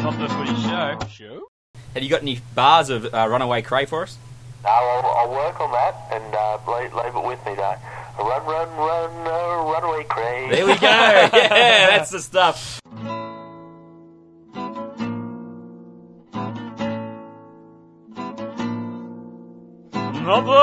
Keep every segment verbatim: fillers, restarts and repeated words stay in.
Not the footy show. Show? Have you got any bars of uh, Runaway Cray for us? No, I'll, I'll work on that and uh, leave, leave it with me, though. Run, run, run, uh, runaway cray. There we go. Yeah, that's the stuff. Not the...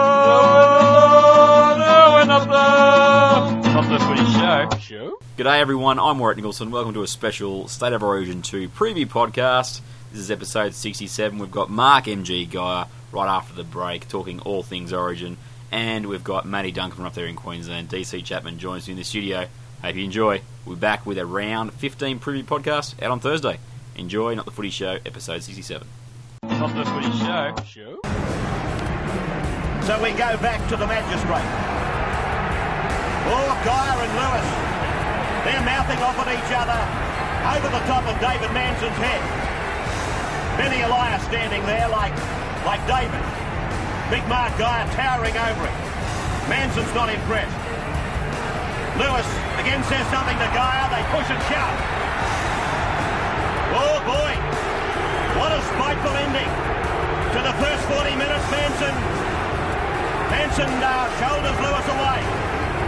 No, not the... Not the footy show. Show? G'day everyone, I'm Warwick Nicholson. Welcome to a special State of Origin two preview podcast. This is episode sixty-seven. We've got Mark M G Geyer right after the break talking all things Origin. And we've got Matty Duncan from up there in Queensland. D C Chapman joins me in the studio. Hope you enjoy. We'll be back with a round fifteen preview podcast out on Thursday. Enjoy Not the Footy Show, episode sixty-seven. Not the footy show. Show? So we go back to the magistrate. Oh, Geyer and Lewis. They're mouthing off at each other over the top of David Manson's head. Benny Elias standing there like, like David. Big Mark Geyer towering over him. Manson's not impressed. Lewis again says something to Geyer. They push and shove. Oh boy. What a spiteful ending to the first forty minutes. Manson, Manson uh, shoulders Lewis away.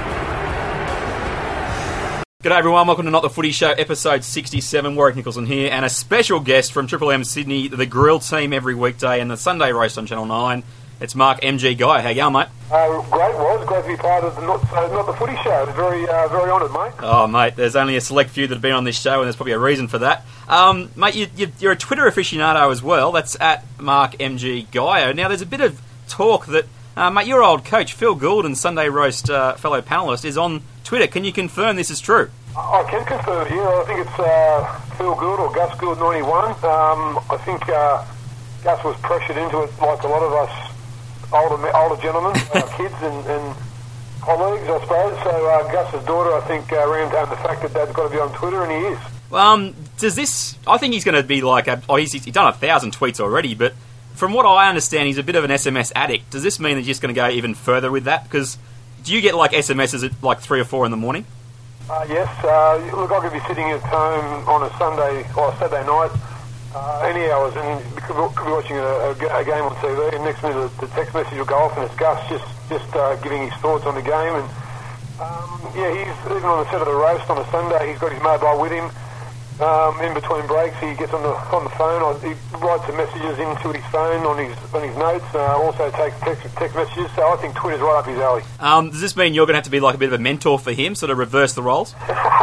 G'day everyone, welcome to Not the Footy Show, episode sixty-seven. Warwick Nicholson here, and a special guest from Triple M Sydney, the Grill team every weekday, and the Sunday roast on Channel nine. It's Mark M G Geyer. How you going, mate? Uh, great, was great to be part of the Not, uh, not the Footy Show. Very, uh, very honoured, mate. Oh, mate, there's only a select few that have been on this show, and there's probably a reason for that. Um, mate, you, you, you're a Twitter aficionado as well. That's at Mark M G Geyer. Now, there's a bit of talk that, uh, mate, your old coach Phil Gould and Sunday roast uh, fellow panellist is on Twitter. Can you confirm this is true? I can confirm it, yeah. I think it's uh, Phil Gould or Gus Gould ninety-one. Um, I think uh, Gus was pressured into it like a lot of us older older gentlemen, uh, kids and, and colleagues, I suppose. So uh, Gus's daughter, I think, uh, ran down the fact that Dad's got to be on Twitter, and he is. Um, does this... I think he's going to be like... A, oh, he's, he's done a thousand tweets already, but from what I understand, he's a bit of an S M S addict. Does this mean that he's just going to go even further with that? Because do you get like S M Ses at like three or four in the morning? Uh, yes. Uh, look, I could be sitting at home on a Sunday or a Saturday night, uh, any hours, and could be, could be watching a, a, a game on T V, and next minute the, the text message will go off, and it's Gus just just uh, giving his thoughts on the game. And um, yeah, he's even on the set of the roast on a Sunday. He's got his mobile with him. Um, in between breaks, he gets on the on the phone. Or he writes some messages into his phone on his on his notes. Uh, also takes text, text messages. So I think Twitter's right up his alley. Um, does this mean you're going to have to be like a bit of a mentor for him, sort of reverse the roles?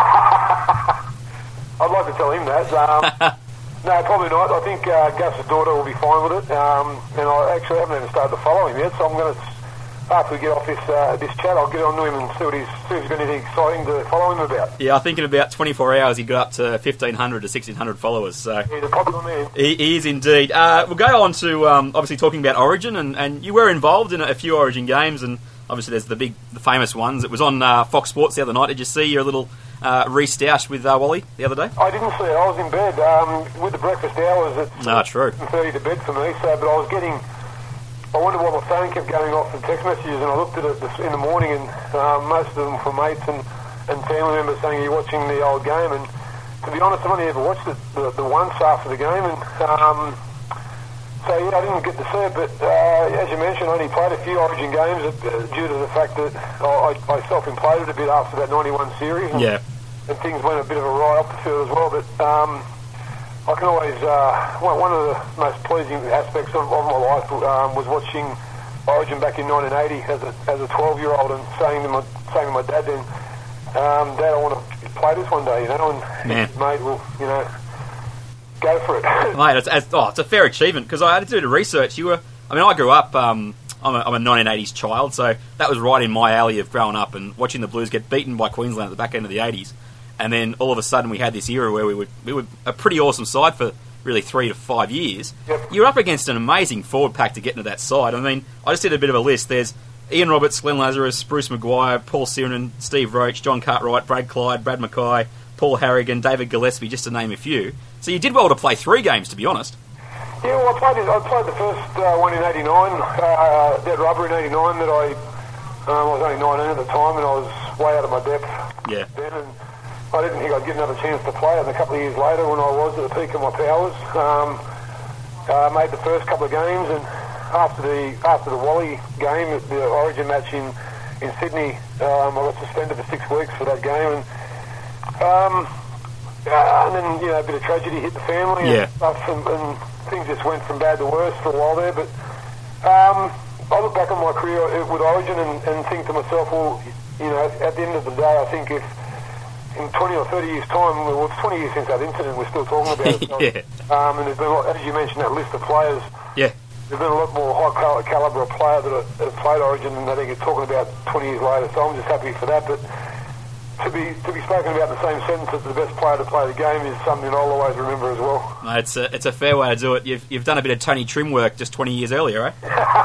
I'd like to tell him that. Um, no, probably not. I think uh, Gus's daughter will be fine with it. Um, and I actually haven't even started to follow him yet, so I'm going to. After we get off this uh, this chat, I'll get on to him and see what he's, see if he's got anything exciting to follow him about. Yeah, I think in about twenty-four hours he got up to fifteen hundred to sixteen hundred followers. So he's a popular man. He, he is indeed. Uh, we'll go on to um, obviously talking about Origin, and, and you were involved in a few Origin games, and obviously there's the big, the famous ones. It was on uh, Fox Sports the other night. Did you see your little uh, re-stoush with uh, Wally the other day? I didn't see it. I was in bed um, with the breakfast hours at no, true. seven thirty to bed for me. So, but I was getting. I wondered why my phone kept going off in text messages, and I looked at it this, in the morning, and uh, most of them from mates and, and family members saying, "You're watching the old game." And to be honest, I've only ever watched it the, the once after the game, and um, so yeah, I didn't get to see it. But uh, as you mentioned, I only played a few Origin games uh, due to the fact that I, I self-imploded a bit after that ninety-one series, and, yeah, and things went a bit of a ride up the field as well. But um, I can always, uh, one of the most pleasing aspects of, of my life um, was watching Origin back in nineteen eighty as a as a twelve-year-old and saying to my saying to my dad then, um, Dad, I want to play this one day, you know, and Man. his mate will, you know, go for it. Mate, it's, it's, oh, it's a fair achievement, because I had to do the research. You were, I mean, I grew up, um, I'm, a, I'm a nineteen eighties child, so that was right in my alley of growing up and watching the Blues get beaten by Queensland at the back end of the eighties. And then all of a sudden we had this era where we were, we were a pretty awesome side for really three to five years. Yep. You're up against an amazing forward pack to get into that side. I mean, I just did a bit of a list. There's Ian Roberts, Glenn Lazarus, Bruce Maguire, Paul Sirenan, Steve Roach, John Cartwright, Brad Clyde, Brad Mackay, Paul Harrigan, David Gillespie, just to name a few. So you did well to play three games, to be honest. Yeah, well, I played, I played the first uh, one in eighty-nine, uh, Dead Rubber in eighty-nine, that I, um, I was only nineteen at the time, and I was way out of my depth Yeah. then, and I didn't think I'd get another chance to play it. And a couple of years later, when I was at the peak of my powers, um, uh, made the first couple of games, and after the after the Wally game, the Origin match in in Sydney, um, I got suspended for six weeks for that game, and um, uh, and then you know a bit of tragedy hit the family Yeah. and stuff, and, and things just went from bad to worse for a while there. But um, I look back on my career with Origin and, and think to myself, well, you know, at the end of the day, I think if in twenty or thirty years' time, well, it's twenty years since that incident, we're still talking about it. So, Yeah. um, and there's been, a lot, as you mentioned, that list of players. Yeah. There's been a lot more high cal- calibre of player that have played Origin, and I think you're talking about twenty years later. So I'm just happy for that. But to be to be spoken about in the same sentence as the best player to play the game is something I'll always remember as well. Mate, it's a, it's a fair way to do it. You've, you've done a bit of Tony Trim work just twenty years earlier, right?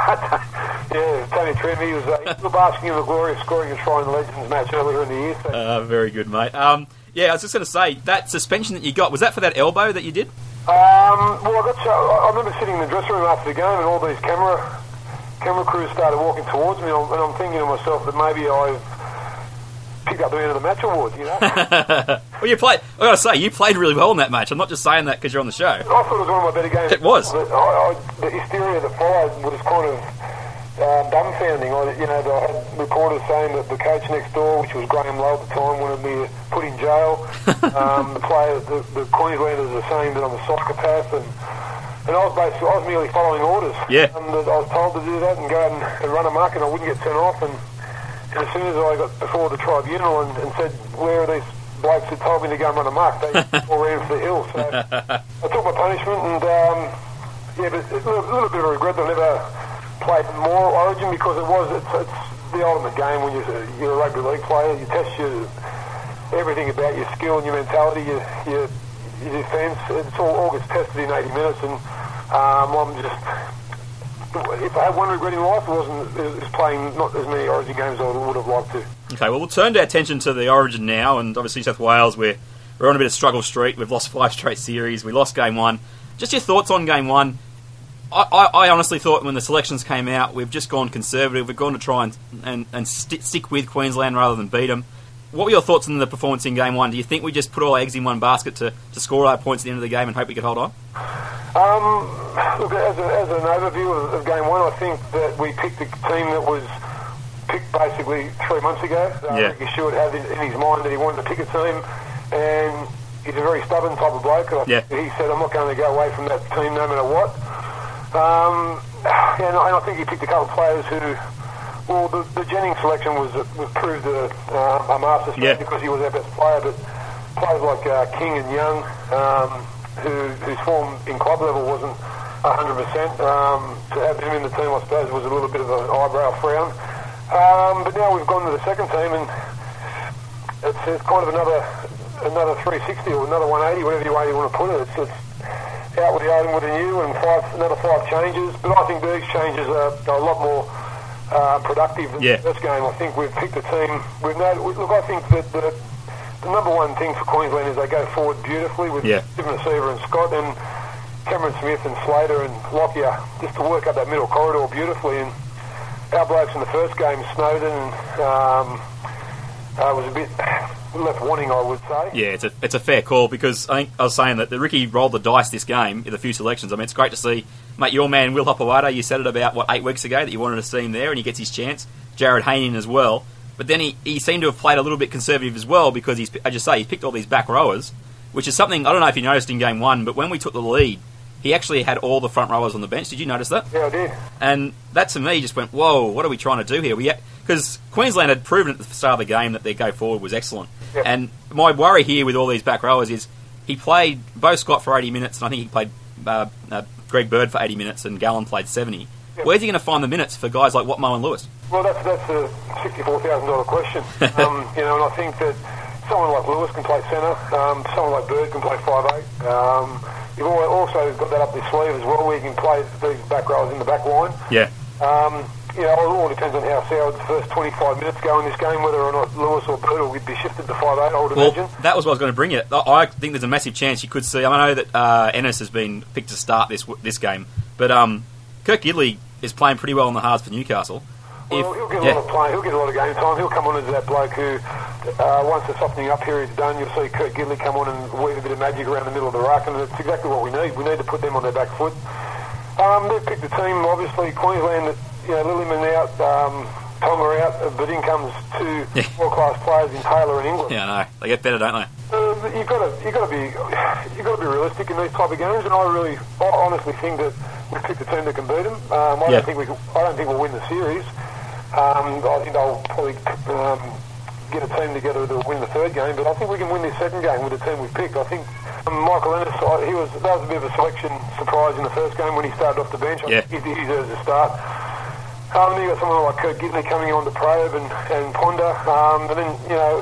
Yeah, Tony Trim, he was, uh, he was basking in the glory of scoring a try in the Legends match earlier in the year. So. Uh, very good, mate. Um, yeah, I was just going to say, that suspension that you got, was that for that elbow that you did? Um, well, I got. So, I remember sitting in the dressing room after the game, and all these camera camera crews started walking towards me, and I'm, and I'm thinking to myself that maybe I've picked up the end of the match award. You know. Well, you played. I got to say, you played really well in that match. I'm not just saying that because you're on the show. I thought it was one of my better games. It was. But I, I, the hysteria that followed was kind of uh, dumbfounding. I, you know, I had reporters saying that the coach next door, which was Graham Lowe at the time, wanted me put in jail. um, the player, the, the Queenslanders are saying that I'm a psychopath, and and I was basically, I was merely following orders. Yeah. And that I was told to do that and go and, and run amok, and I wouldn't get sent off. And, and as soon as I got before the tribunal and, and said, where are these blokes who told me to go and run amok, they all ran for the hill. So I took my punishment, and um, yeah, but a little, a little bit of regret that I never played more Origin, because it was it's, it's the ultimate game when you're, you're a rugby league player. You test your everything about your skill and your mentality, your your, your defence. It's all, all gets tested in eighty minutes, and um, I'm just. If I had one regret in life, it wasn't it was playing not as many Origin games as I would have liked to. Okay, well, we'll turn our attention to the Origin now, and obviously New South Wales, we're, we're on a bit of struggle street. We've lost five straight series. We lost game one. Just your thoughts on game one. I, I, I honestly thought when the selections came out, we've just gone conservative. We've gone to try and, and, and st- stick with Queensland rather than beat them. What were your thoughts on the performance in game one? Do you think we just put all our eggs in one basket to, to score our points at the end of the game and hope we could hold on? Um, look, as, a, as an overview of, of game one, I think that we picked a team that was picked basically three months ago. Uh, Yeah. Ricky Stewart had in, in his mind that he wanted to pick a team, and he's a very stubborn type of bloke. And I Yeah. think he said, I'm not going to go away from that team no matter what. Um, and, I, and I think he picked a couple of players who... Well, the, the Jennings selection was was proved a, uh, a master stroke Yeah. because he was our best player, but players like uh, King and Young, um, who, whose form in club level wasn't one hundred percent, um, to have him in the team, I suppose, was a little bit of an eyebrow frown. Um, but now we've gone to the second team, and it's, it's kind of another another three sixty or another one eighty, whatever way you want to put it. It's, it's out with the old and with the new, and five, another five changes. But I think these changes are, are a lot more Uh, productive than Yeah. the first game. I think we've picked a team. We've no, we, look, I think that the, the number one thing for Queensland is they go forward beautifully with Yeah. Stephen Seaver and Scott and Cameron Smith and Slater and Lockyer, just to work up that middle corridor beautifully. And our blokes in the first game, Snowden, um, uh, was a bit left wanting, I would say. Yeah, it's a it's a fair call, because I think I was saying that the Ricky rolled the dice this game with a few selections. I mean, it's great to see, mate, your man Will Hopewada, you said it about, what, eight weeks ago that you wanted to see him there, and he gets his chance. Jared Hayne as well. But then he, he seemed to have played a little bit conservative as well, because he's, as you say, he's picked all these back rowers, which is something, I don't know if you noticed in game one, but when we took the lead, he actually had all the front rowers on the bench. Did you notice that? Yeah, I did. And that to me just went, whoa, what are we trying to do here? We Because Queensland had proven at the start of the game that their go forward was excellent. Yep. And my worry here with all these back rowers is he played Bo Scott for eighty minutes, and I think he played uh, uh, Greg Bird for eighty minutes, and Gallen played seventy. Yep. Where's he going to find the minutes for guys like Watmoe and Lewis? Well, that's that's a sixty-four thousand dollars question. um, you know, and I think that someone like Lewis can play centre. Um, someone like Bird can play five eight. Um, you've also got that up your sleeve as well, where you can play these back rowers in the back line. Yeah. Um, you know, it all depends on how Soward's first twenty-five minutes go in this game, whether or not Lewis or Bird will be shifted to five eight, I would Well, imagine. that was what I was going to bring you. I think there's a massive chance you could see. I know that uh, Ennis has been picked to start this this game, but um, Kirk Gidley is playing pretty well on the halves for Newcastle. if Well, he'll get a yeah, lot of play. He'll get a lot of game time. He'll come on as that bloke who, uh, once the softening up period's done, you'll see Kurt Gidley come on and weave a bit of magic around the middle of the ruck, and it's exactly what we need. We need to put them on their back foot. Um, they've picked the team, obviously, Queensland, you know, Lillyman out, um, Tonga out, but in comes two Yeah. world-class players in Taylor and England. yeah, I know they get better, don't they? Uh, you've got to, you've got to be, you've got to be realistic in these type of games, and I really, I honestly think that we've picked a team that can beat them. Um, I Yeah. don't think we, can, I don't think we'll win the series. Um, I think they'll probably um, get a team together to win the third game, but I think we can win this second game with the team we've picked. I think um, Michael Ennis, I- he was that was a bit of a selection surprise in the first game when he started off the bench. I Yeah. think he deserves a start. Um, then you got someone like Kurt Gidley coming on to probe and, and ponder, um, and then you know,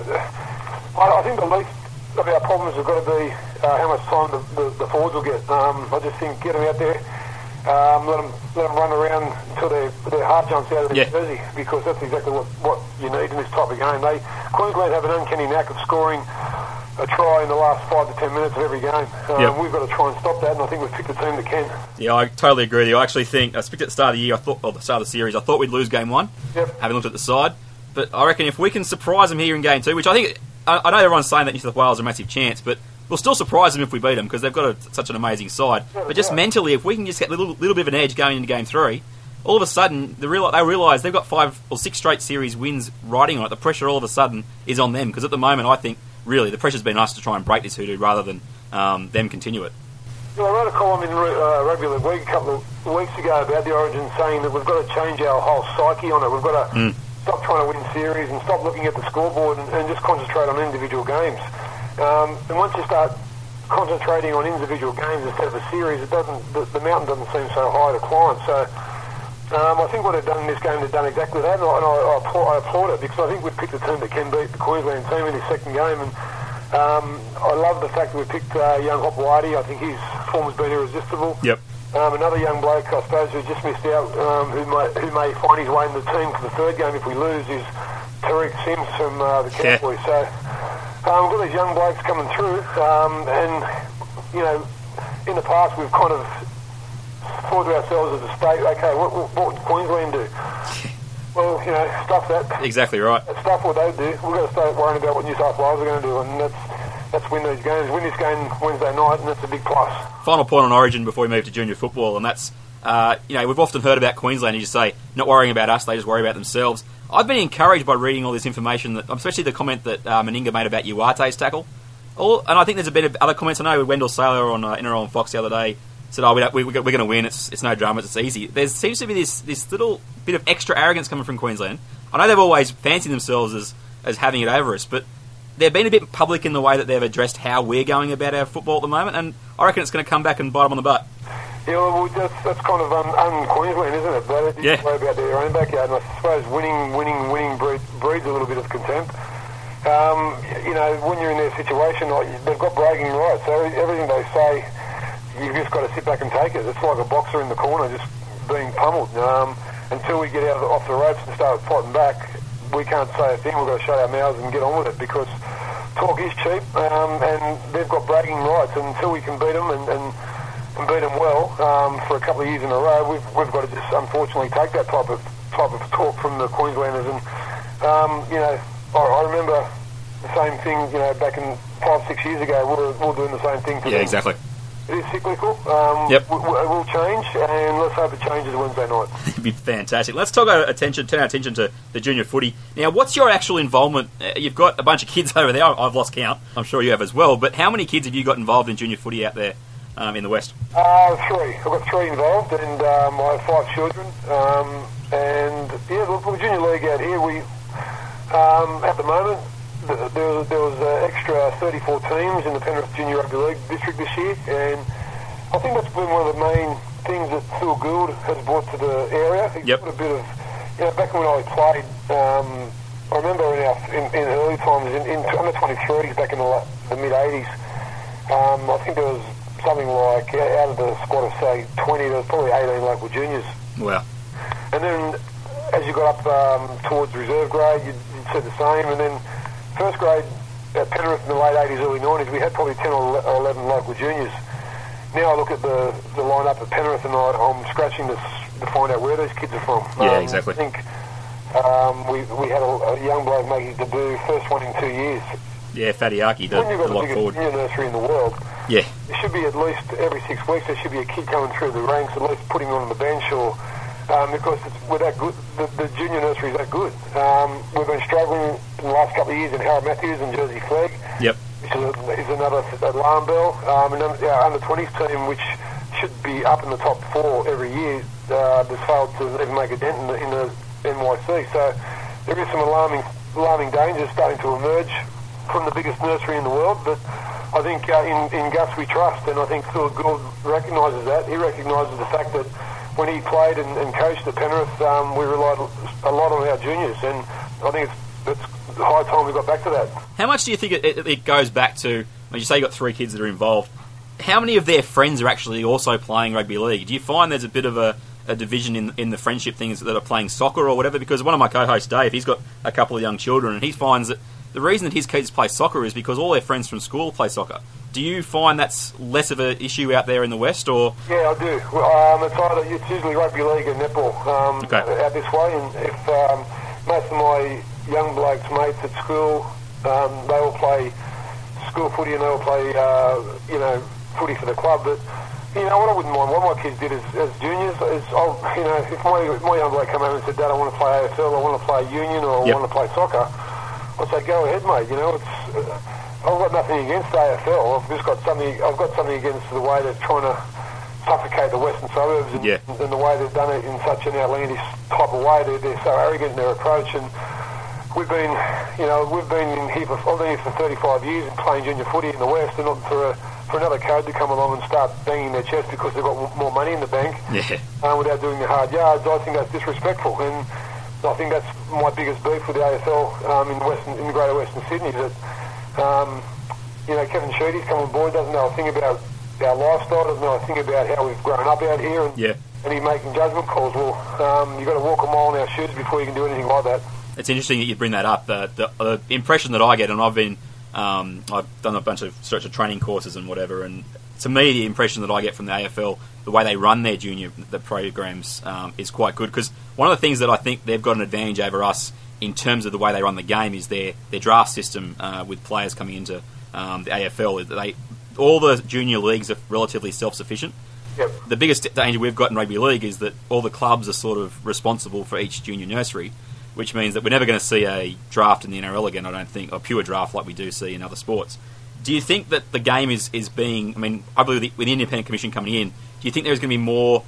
I, I think the least of our problems have got to be uh, how much time the, the, the forwards will get. Um, I just think get them out there, um, let them let them run around until their their heart jumps out of their Yeah. jersey, because that's exactly what, what you need in this type of game. They Queensland have an uncanny knack of scoring a try in the last five to ten minutes of every game. Um, Yep. We've got to try and stop that, and I think we've picked a team that can. Yeah, I totally agree with you. I actually think, I picked at the start of the year, I thought, or the start of the series, I thought we'd lose game one, Yep. having looked at the side. But I reckon if we can surprise them here in game two, which I think, I, I know everyone's saying that New South Wales are a massive chance, but we'll still surprise them if we beat them because they've got a, such an amazing side. Yeah, But just yeah. mentally, if we can just get a little, little bit of an edge going into game three, all of a sudden they realize, they realise they've got five or six straight series wins riding on it. The pressure all of a sudden is on them because at the moment, I think, really, the pressure's been us to try and break this hoodoo rather than um, them continue it. Well, I wrote a column in uh, Rugby League Week a couple of weeks ago about the Origin, saying that we've got to change our whole psyche on it. We've got to Mm. stop trying to win series and stop looking at the scoreboard and, and just concentrate on individual games. Um, and once you start concentrating on individual games instead of a series, it doesn't. The, the mountain doesn't seem so high to climb. So um, I think what they've done in this game, they've done exactly that, and I, and I, I, applaud, I applaud it because I think we've picked a team that can beat the Queensland team in this second game. And Um, I love the fact that we picked uh, young Hopewadi. I think his form's been irresistible. Yep. Um, another young bloke, I suppose, who just missed out, um, who may who may find his way in the team for the third game if we lose, is Tariq Sims from uh, the Yeah. Cowboys. So um, we've got these young blokes coming through, um, and you know, in the past we've kind of thought to ourselves as a state, okay, what, what, what would Queensland do? Well, you know, stuff that. Exactly right. Stuff what they do. We've got to start worrying about what New South Wales are going to do, and that's that's win these games. Win this game Wednesday night, and that's a big plus. Final point on Origin before we move to junior football, and that's, uh, you know, we've often heard about Queensland, you just say, not worrying about us, they just worry about themselves. I've been encouraged by reading all this information, that, especially the comment that uh, Meninga made about Uate's tackle. All, and I think there's a bit of other comments. I know Wendell Saylor on uh, N R L and Fox the other day said, oh, we don't, we, we're going to win, it's, it's no dramas, it's easy. There seems to be this, this little bit of extra arrogance coming from Queensland. I know they've always fancied themselves as, as having it over us, but they've been a bit public in the way that they've addressed how we're going about our football at the moment, and I reckon it's going to come back and bite them on the butt. Yeah, well, that's, that's kind of un, un-Queensland, isn't it? They just Yeah. worry about their own backyard, and I suppose winning, winning, winning breed, breeds a little bit of contempt. Um, you know, when you're in their situation, like, they've got bragging rights, so everything they say, you've just got to sit back and take it. It's like a boxer in the corner just being pummeled. Um, until we get out of the, off the ropes and start fighting back, we can't say a thing. We've got to shut our mouths and get on with it, because talk is cheap, um, and they've got bragging rights, and until we can beat them and, and, and beat them well um, for a couple of years in a row, we've, we've got to just unfortunately take that type of type of talk from the Queenslanders. And um, you know, I, I remember the same thing, you know, back in five, six years ago, we were, we were doing the same thing to Yeah, them. exactly. It is cyclical. Um, Yep. w- w- It will change, and let's hope it changes Wednesday night. It'd be fantastic. Let's talk our attention, turn our attention to the junior footy. Now, what's your actual involvement? Uh, You've got a bunch of kids over there. I've lost count. I'm sure you have as well. But how many kids have you got involved in junior footy out there um, in the West? Uh, three. I've got three involved, and um, I have five children. Um, and yeah, look, the junior league out here, we um, at the moment th- there was, there was uh, extra thirty-four teams in the Penrith Junior Rugby League district this year, and I think that's been one of the main things that Phil Gould has brought to the area. He's Yep. put a bit of, you know, back when I played, um, I remember in our in, in early times in, in under twenty-threes back in the, la- the mid eighties. Um, I think there was something like uh, out of the squad of say twenty, there was probably eighteen local juniors. Wow. And then as you got up um, towards reserve grade, you'd, you'd see the same. And then first grade at Penrith in the late eighties, early nineties, we had probably ten or eleven local juniors. Now I look at the, the line-up at Penrith and I, I'm scratching to, s- to find out where these kids are from. Yeah, Um, exactly. I think Um, we we had a, a young bloke make his debut, first one in two years. Yeah, Fatiaki, the, when you've got the the lock biggest forward. junior nursery in the world, Yeah. there should be at least every six weeks there should be a kid coming through the ranks, at least putting on the bench, or um, because it's, we're that good. The, the junior nursery is that good. Um, we've been struggling in the last couple of years in Harold Matthews and Jersey Flegg. Yep. Which is, a, is another alarm bell. Um, and then our under twenties team, which should be up in the top four every year, uh, has failed to even make a dent in the, in the N Y C. So there is some alarming, alarming dangers starting to emerge from the biggest nursery in the world. But I think uh, in, in Gus we trust, and I think Phil Gould recognises that. He recognises the fact that when he played and, and coached at Penrith, um, we relied a lot on our juniors, and I think it's, it's high time we got back to that. How much do you think it, it, it goes back to, when you say you've got three kids that are involved, how many of their friends are actually also playing rugby league? Do you find there's a bit of a, a division in in the friendship things that are playing soccer or whatever? Because one of my co-hosts, Dave, he's got a couple of young children, and he finds that the reason that his kids play soccer is because all their friends from school play soccer. Do you find that's less of an issue out there in the West, or...? Yeah, I do. Um, it's, either, it's usually rugby league and netball um, okay. out this way, and if um, most of my young blokes, mates at school, um, they all play school footy and they all play, uh, you know, footy for the club, but... You know, what I wouldn't mind, what my kids did as, as juniors is, I'll, you know, if my, if my young bloke come home and said, Dad, I want to play A F L, I want to play union, or yep. I want to play soccer, I'd say, go ahead, mate. You know, it's uh, I've got nothing against A F L. I've just got something. I've got something against the way they're trying to suffocate the western suburbs, and, yeah. and the way they've done it in such an outlandish type of way. They're, they're so arrogant in their approach, and we've been, you know, we've been in here for, I've been here for thirty-five years and playing junior footy in the West, and not for a, for another code to come along and start banging their chest because they've got more money in the bank yeah. uh, without doing the hard yards. I think that's disrespectful, and I think that's my biggest beef with the A F L um, in Western, in the Greater Western Sydney. That um, you know, Kevin Sheedy's come on board, doesn't know a thing about our lifestyle, doesn't know a thing about how we've grown up out here, and, yeah. and he's making judgment calls. Well, um, you've got to walk a mile in our shoes before you can do anything like that. It's interesting that you bring that up. Uh, the, the impression that I get, and I've been, um, I've done a bunch of structure training courses and whatever, and to me, the impression that I get from the A F L, the way they run their junior the programs, um, is quite good. Because one of the things that I think they've got an advantage over us in terms of the way they run the game is their their draft system uh, with players coming into um, the A F L. They all the junior leagues are relatively self-sufficient. Yep. The biggest danger we've got in rugby league is that all the clubs are sort of responsible for each junior nursery, which means that we're never going to see a draft in the N R L again, I don't think, or pure draft like we do see in other sports. Do you think that the game is, is being, I mean, I believe with the, with the Independent Commission coming in, do you think there's going to be more,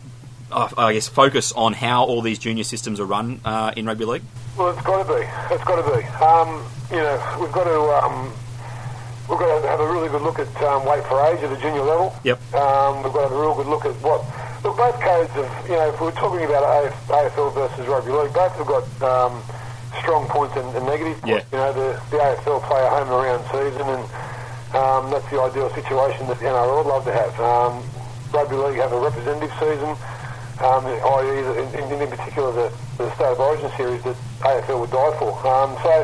uh, I guess, focus on how all these junior systems are run uh, in rugby league? Well, it's got to be. It's got to be. Um, you know, we've got to um, we've got to have a really good look at um, weight for age at the junior level. Yep. Um, we've got to have a real good look at what. Look, both codes of, you know, if we're talking about A F L versus rugby league, both have got um, strong points and, and negative points. Yeah. You know, the, the A F L play a home and around season, and um, that's the ideal situation that the N R L would love to have. Um, rugby league have a representative season, um, that is, in, in, in particular the, the State of Origin series that A F L would die for. Um, so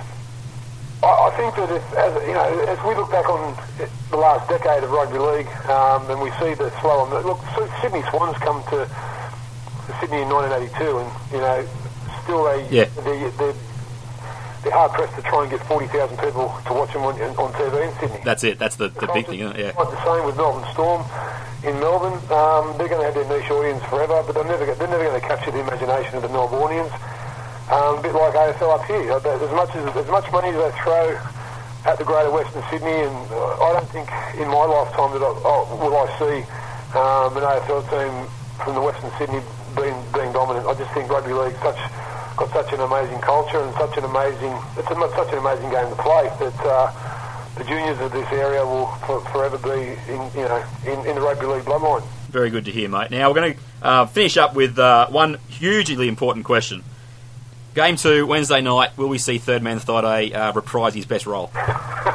I, I think that if, as you know, as we look back on the last decade of rugby league, um, and we see the slow on. Look, Sydney Swans come to, to Sydney in nineteen eighty-two, and you know, still they yeah. they they're, they're hard pressed to try and get forty thousand people to watch them on, on T V in Sydney. That's it. That's the, the big thing, isn't it? Yeah. Like the same with Melbourne Storm in Melbourne. Um, they're going to have their niche audience forever, but they're never they're never going to capture the imagination of the Melbournians. Um, a bit like A F L up here. As much as as much money as they throw at the Greater Western Sydney, and uh, I don't think in my lifetime that I, oh, will I see um, an A F L team from the Western Sydney being being dominant. I just think rugby league such got such an amazing culture and such an amazing it's a, such an amazing game to play that uh, the juniors of this area will for, forever be in you know in, in the rugby league bloodline. Very good to hear, mate. Now we're going to uh, finish up with uh, one hugely important question. Game two, Wednesday night, will we see Third Man Friday uh, reprise his best role? Ah,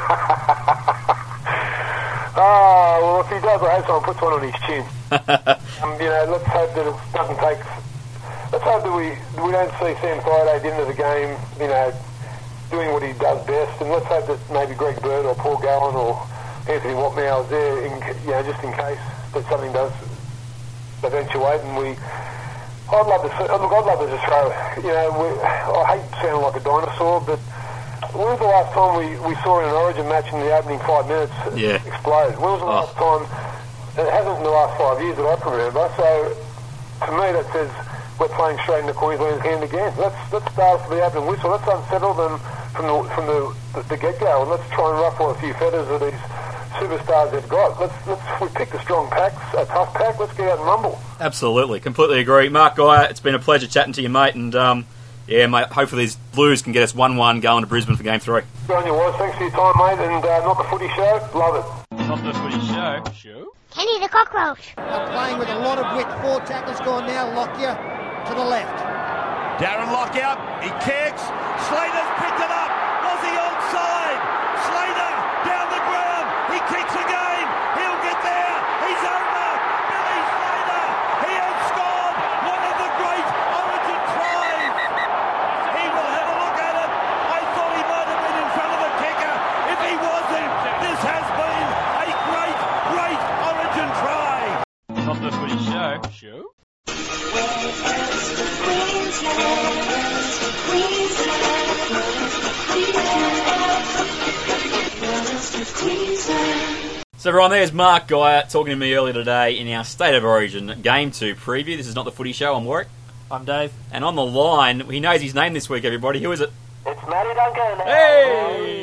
uh, well, if he does, I hope someone puts one on his chin. um, you know, let's hope that it doesn't take... Let's hope that we we don't see Sam Friday at the end of the game, you know, doing what he does best, and let's hope that maybe Greg Bird or Paul Gallen or Anthony Watmow is there, in, you know, just in case that something does eventuate, and we... I'd love to see, look, I'd love to just throw, you know, we, I hate sounding like a dinosaur, but when was the last time we, we saw in an Origin match in the opening five minutes yeah. explode? When was the oh. last time? It hasn't in the last five years that I can remember, so to me that says we're playing straight into Queensland's hand again. Let's, let's start for the opening whistle. Let's unsettle them from the, from the, the, the get-go, and let's try and ruffle a few feathers of these superstars they've got. Let's, let's we picked a strong pack, a tough pack. Let's get out and rumble. Absolutely, completely agree. Mark Guy, it's been a pleasure chatting to you, mate, and um, yeah, mate, hopefully these Blues can get us one one going to Brisbane for Game three. Good on you, Waz. Thanks for your time, mate, and uh, Not the Footy Show, love it. Not the Footy Show. Show? Kenny the Cockroach. They're playing with a lot of width. Four tackles gone now. Lockyer to the left. Darren Lockyer, he kicks. Slater's picked it up. Was he onside? Slater down the ground. He kicks again. He'll get there. He's over. Billy Slater. He has scored one of the great Origin tries. He will have a look at it. I thought he might have been in front of the kicker. If he wasn't, this has been a great, great Origin try. Not the Footy Show. Show? So everyone, there's Mark Guy talking to me earlier today in our State of Origin Game two preview. This is Not the Footy Show. I'm Warwick. I'm Dave. And on the line, he knows his name this week, everybody. Who is it? It's Matty Duncan. Hey!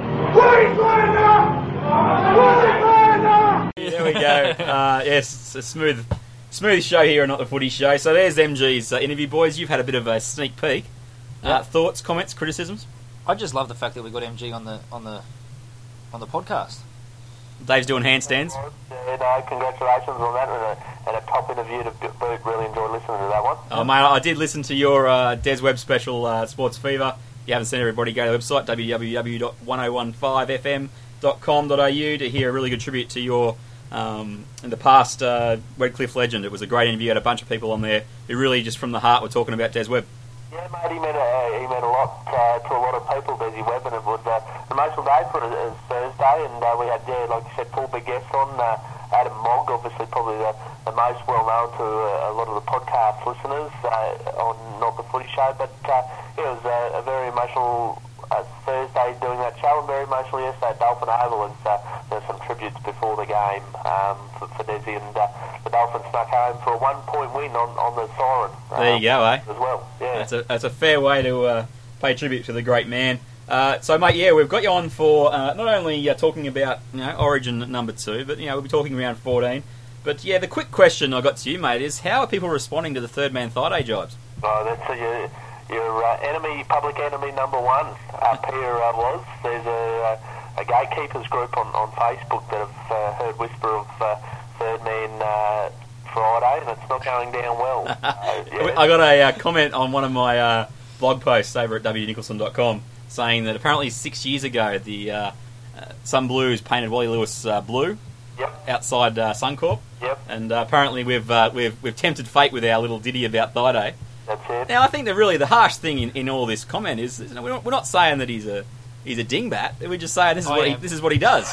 There we go. Uh, yes, it's a smooth, smooth show here on Not the Footy Show. So there's M G's uh, interview, boys. You've had a bit of a sneak peek. Uh, Yep. Thoughts, comments, criticisms? I just love the fact that we got M G on the on the on the podcast. Dave's doing handstands. Yeah, no, congratulations on that, and a, and a top interview to boot. Really enjoyed listening to that one. Oh, mate, I did listen to your uh, Des Webb special, uh, Sports Fever. If you haven't seen it, everybody, go to the website, w w w dot ten fifteen f m dot com dot a u, to hear a really good tribute to your, um, in the past, uh, Redcliffe legend. It was a great interview. Had a bunch of people on there who really, just from the heart, were talking about Des Webb. Yeah, mate, he meant a, he meant a lot uh, to a lot of people, Desi Webb, and it was uh, an emotional day for us. It was Thursday, and uh, we had, yeah, like you said, four big guests on. Uh, Adam Mogg, obviously probably the, the most well-known to uh, a lot of the podcast listeners uh, on Not the Footy Show, but uh, yeah, it was a, a very emotional uh, Thursday doing that show, and very emotional yesterday at Dolphin Oval. As, uh, there were some tributes before the game um, for, for Desi, and uh, the Dolphins snuck home for a one-point win on, on the Siren. Um, There you go, eh? As well, yeah. That's a, that's a fair way to uh, pay tribute to the great man. Uh, so, mate, yeah, we've got you on for uh, not only uh, talking about, you know, Origin number two, but, you know, we'll be talking around fourteen. But, yeah, the quick question I got to you, mate, is how are people responding to the third man thigh day jibes? Oh, that's uh, your, your uh, enemy, public enemy number one up here uh, was. There's a, a gatekeepers group on, on Facebook that have uh, heard whisper of uh, third man uh, Friday, and it's not going down well. Uh, yeah. I got a uh, comment on one of my uh, blog posts over at w nicholson dot com saying that apparently six years ago the uh, uh, some Blues painted Wally Lewis uh, blue Yep. outside uh, Suncorp, Yep. and uh, apparently we've uh, we've we've tempted fate with our little ditty about Thigh Day. That's it. Now I think that really the harsh thing in, in all this comment is, is you know, we're, not, we're not saying that he's a he's a dingbat. We're just saying this is I what he, am. this is what he does.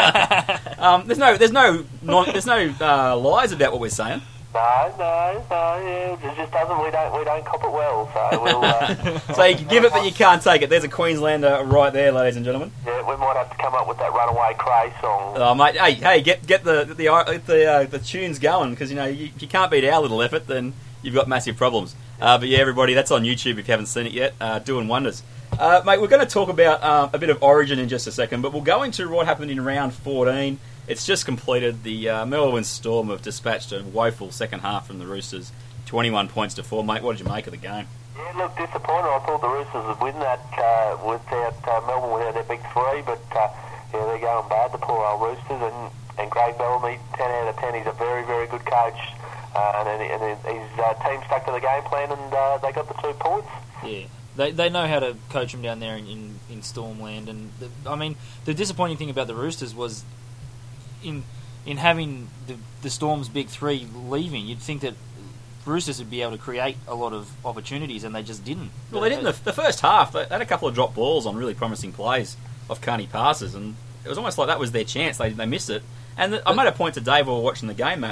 um, there's no there's no non, there's no uh, lies about what we're saying. No, no, no. Yeah, it just doesn't. We don't. We don't cop it well. So we'll. Uh, So you can give it, but you can't take it. There's a Queenslander right there, ladies and gentlemen. yeah, we might have to come up with that Runaway Cray song. Oh, mate, hey, hey, get get the the the the, uh, the tunes going, because you know you, if you can't beat our little effort, then you've got massive problems. Uh, but yeah, everybody, that's on YouTube if you haven't seen it yet. Uh, doing wonders, uh, mate. We're going to talk about uh, a bit of Origin in just a second, but we'll go into what happened in round fourteen. It's just completed. The uh, Melbourne Storm have dispatched a woeful second half from the Roosters, twenty-one points to four. Mate, what did you make of the game? Yeah, look, disappointed. I thought the Roosters would win that uh, without uh, Melbourne without their big three, but uh, yeah, they're going bad, the poor old Roosters. And, and Craig Bellamy, ten out of ten. He's a very, very good coach, uh, and, and his uh, team stuck to the game plan, and uh, they got the two points. Yeah, they they know how to coach them down there in, in, in Stormland. And the, I mean, the disappointing thing about the Roosters was in in having the the Storm's big three leaving. You'd think that Roosters would be able to create a lot of opportunities, and they just didn't. Well, they didn't. The, the first half, they had a couple of drop balls on really promising plays off Carney passes, and it was almost like that was their chance. They they missed it. And the, I made a point to Dave while we were watching the game, Matt, that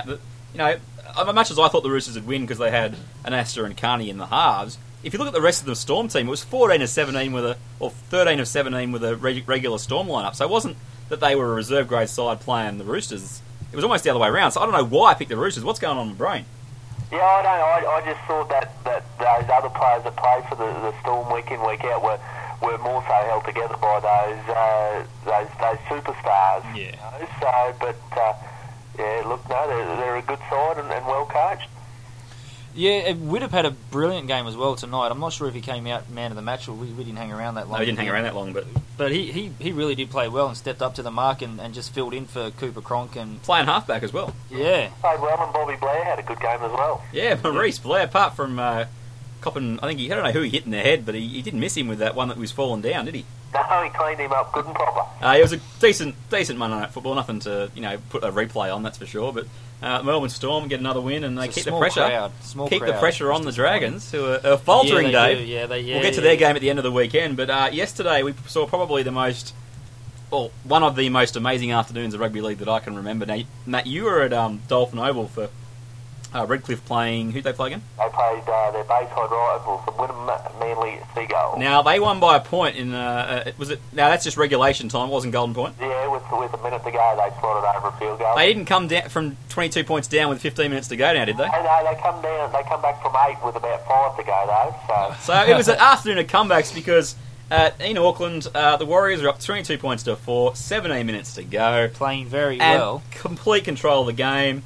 you know, as much as I thought the Roosters would win because they had an Astor and Carney in the halves, if you look at the rest of the Storm team, it was fourteen of seventeen with a, or thirteen of seventeen with a reg- regular Storm lineup. So it wasn't that they were a reserve grade side playing the Roosters. It was almost the other way around. So I don't know why I picked the Roosters. What's going on in my brain? Yeah, I don't know. I, I just thought that, that those other players that play for the, the Storm week in, week out were, were more so held together by those uh, those those superstars. Yeah. You know? So, but uh, yeah, look, no, they're, they're a good side and, and well coached. Yeah, Widdop had a brilliant game as well tonight. I'm not sure if he came out man of the match or we, we didn't hang around that long. No, he didn't hang around that long, but But he, he, he really did play well and stepped up to the mark and, and just filled in for Cooper Cronk and playing halfback as well. yeah. Played well, and Bobby Blair had a good game as well. Yeah, Maurice Blair, apart from uh, copping, I think he, I don't know who he hit in the head, but he, he didn't miss him with that one that was falling down, did he? No, he cleaned him up good and proper. Uh, it was a decent, decent Monday Night Football. Nothing to, you know, put a replay on, that's for sure. But uh, Melbourne Storm get another win, and they It's a keep the small pressure, crowd, small keep the crowd. pressure on Just the disappointing. Dragons, who are, are faltering, yeah, they Dave. do. Yeah, they, yeah, we'll get to yeah, their yeah. game at the end of the weekend. But uh, yesterday we saw probably the most, well, one of the most amazing afternoons of rugby league that I can remember. Now, Matt, you were at um, Dolphin Oval for uh, Redcliffe playing. Who'd they play again? They played uh, their Bayside rivals, the Wynnum Manly Seagulls. Now they won by a point in. Uh, uh, was it? Now that's just regulation time. It wasn't golden point. Yeah, with with a minute to go, they slotted over a field goal. They didn't come down from twenty-two points down with fifteen minutes to go now, did they? No, no, they come down. They come back from eight with about five to go, though. So So it was an afternoon of comebacks because uh, in Auckland, uh, the Warriors are up twenty-two points to four, seventeen minutes to go, Playing very and well. complete control of the game.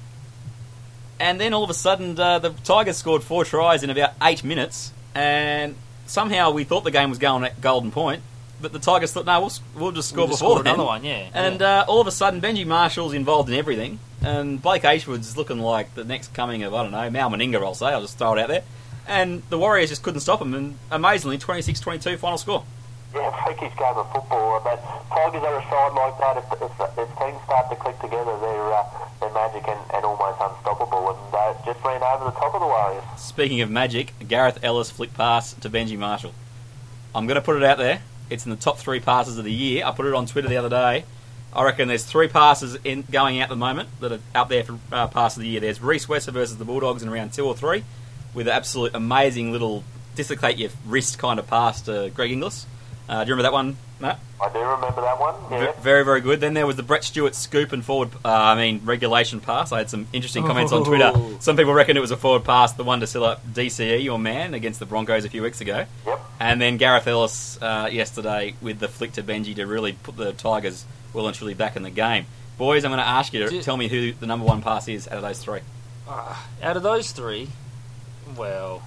And then all of a sudden, uh, the Tigers scored four tries in about eight minutes, and somehow we thought the game was going at golden point, but the Tigers thought, no, we'll, we'll just score We'll just before score then. another one, yeah. And yeah. Uh, all of a sudden, Benji Marshall's involved in everything, and Blake Ashwood's looking like the next coming of, I don't know, Mal Meninga, I'll say. I'll just throw it out there. And the Warriors just couldn't stop him, and amazingly, twenty-six twenty-two final score. yeah, freakish game of football. But Tigers are a side like that. If, if, if teams start to click together, they're uh, they're magic and, and almost unstoppable. And uh, just ran over the top of the Warriors. Speaking of magic, Gareth Ellis flick pass to Benji Marshall. I'm going to put it out there. It's in the top three passes of the year. I put it on Twitter the other day. I reckon there's three passes in going out at the moment that are up there for uh, pass of the year. There's Reece Wesser versus the Bulldogs in round two or three, with an absolute amazing little dislocate your wrist kind of pass to Greg Inglis. Uh, do you remember that one, Matt? I do remember that one. Yeah. V- very, very good. Then there was the Brett Stewart scoop and forward, uh, I mean, regulation pass. I had some interesting comments on Twitter. Some people reckon it was a forward pass, the one to seal up D C E, your man, against the Broncos a few weeks ago. Yep. And then Gareth Ellis uh, yesterday with the flick to Benji to really put the Tigers well and truly back in the game. Boys, I'm going to ask you to Do- tell me who the number one pass is out of those three. Uh, out of those three, well...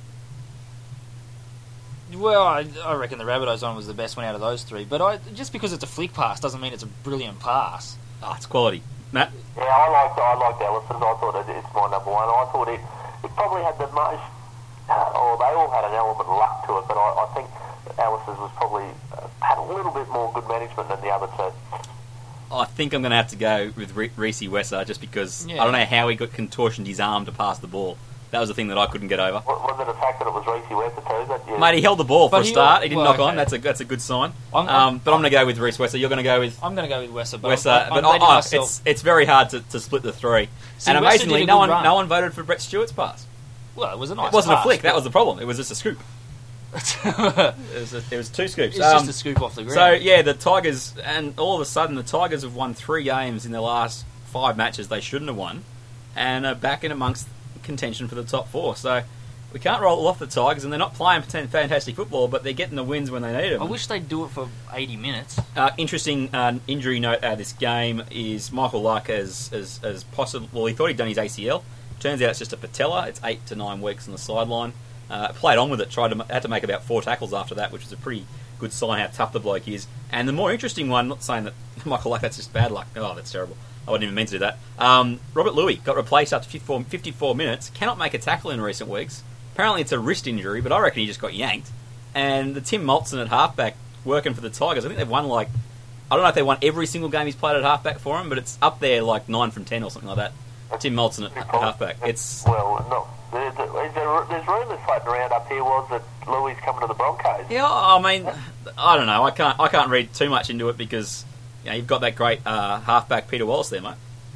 Well, I, I reckon the Rabbitohs one was the best one out of those three. But I, just because it's a flick pass doesn't mean it's a brilliant pass. Oh, it's quality. Matt? Yeah, I liked I liked Ellison's. I thought it, it's my number one. I thought it it probably had the most. Uh, or they all had an element of luck to it, but I, I think Ellison's was probably uh, had a little bit more good management than the other two. I think I'm going to have to go with Re- Reece Wesser just because Yeah. I don't know how he got contortioned his arm to pass the ball. That was the thing that I couldn't get over. Was was it the fact that it was Reece Wesser too? That, yeah. Mate, he held the ball for But a he- start. He didn't well, knock on. okay. That's a that's a good sign. I'm- um, but I'm going to go with Reece Wesser. You're going to go with I'm going to go with Wesser. But Wesser. I'm, But I'm oh, letting oh, myself... it's it's very hard to, to split the three. See, and Wesser amazingly, did a no good one run. no one voted for Brett Stewart's pass. Well, it was a nice It wasn't pass, a flick. That but- was the problem. It was just a scoop. It was, a, it was two scoops. It's Um, just a scoop off the ground. So yeah, the Tigers, and all of a sudden the Tigers have won three games in their last five matches they shouldn't have won, and are back in amongst contention for the top four. So we can't roll off the Tigers, and they're not playing fantastic football, but they're getting the wins when they need them. I wish they'd do it for eighty minutes. Uh, interesting uh, injury note out of this game is Michael Luck as as, as possible. Well, he thought he'd done his A C L. Turns out it's just a patella. It's eight to nine weeks on the sideline. Uh, played on with it. Tried to had to make about four tackles after that, which was a pretty good sign how tough the bloke is. And the more interesting one, not saying that Michael Luck, that's just bad luck. Oh, that's terrible. I wouldn't even mean to do that. Um, Robert Louis got replaced after fifty-four, fifty-four minutes. Cannot make a tackle in recent weeks. Apparently it's a wrist injury, but I reckon he just got yanked. And the Tim Maltson at halfback working for the Tigers. I think they've won like I don't know if they won every single game he's played at halfback for him, but it's up there like nine from ten or something like that. Tim Maltson at, at halfback. It's Well, no. There, there, is there, there's rumours floating around up here was that Louis coming to the Broncos. yeah. I mean, I don't know. I can't. I can't read too much into it because you know you've got that great uh, halfback Peter Wallace there, mate.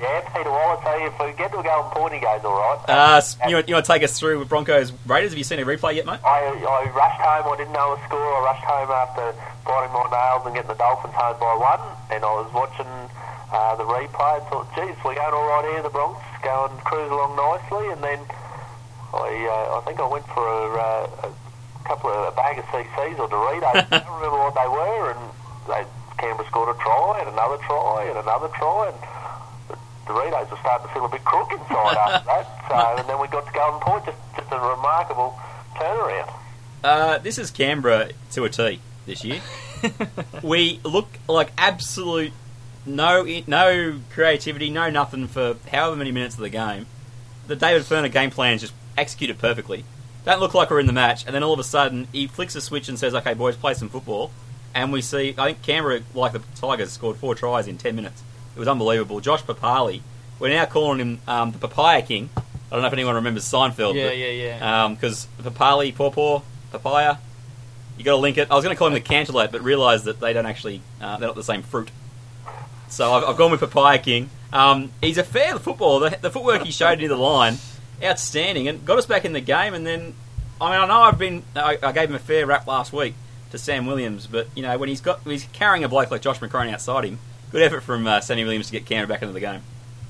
Yeah, Peter Wallace, hey, if we get to a Golden Point, he goes all right. Uh, you, want, you want to take us through with Broncos Raiders? Have you seen a replay yet, mate? I, I rushed home. I didn't know the score. I rushed home after biting my nails and getting the Dolphins home by one. And I was watching uh, the replay and thought, geez, we're going all right here, the Bronx, going cruise along nicely. And then I, uh, I think I went for a, uh, a couple of a bag of C Cs or Doritos. I don't remember what they were. And they, Canberra scored a try and another try and another try. And the Doritos were starting to feel a bit crook inside after that. So, and then we got to Golden Point, just, just a remarkable turnaround. Uh, this is Canberra to a T this year. We look like absolute no no creativity, no nothing for however many minutes of the game. The David Furner game plan is just executed perfectly. Don't look like we're in the match, and then all of a sudden he flicks a switch and says, "Okay, boys, play some football." And we see, I think Canberra, like the Tigers, scored four tries in ten minutes. It was unbelievable. Josh Papali, we're now calling him um, the Papaya King. I don't know if anyone remembers Seinfeld. Yeah, but, yeah, yeah. Because um, Papali, Pawpaw, Papaya, you got to link it. I was going to call him the Cantaloupe, but realised that they don't actually, uh, they're not the same fruit. So I've, I've gone with Papaya King. Um, he's a fair footballer. The, the footwork he showed near the line, outstanding, and got us back in the game. And then, I mean, I know I've been, I, I gave him a fair rap last week to Sam Williams, but you know when he's got, he's carrying a bloke like Josh McCrone outside him. Good effort from uh, Sammy Williams to get Canberra back into the game.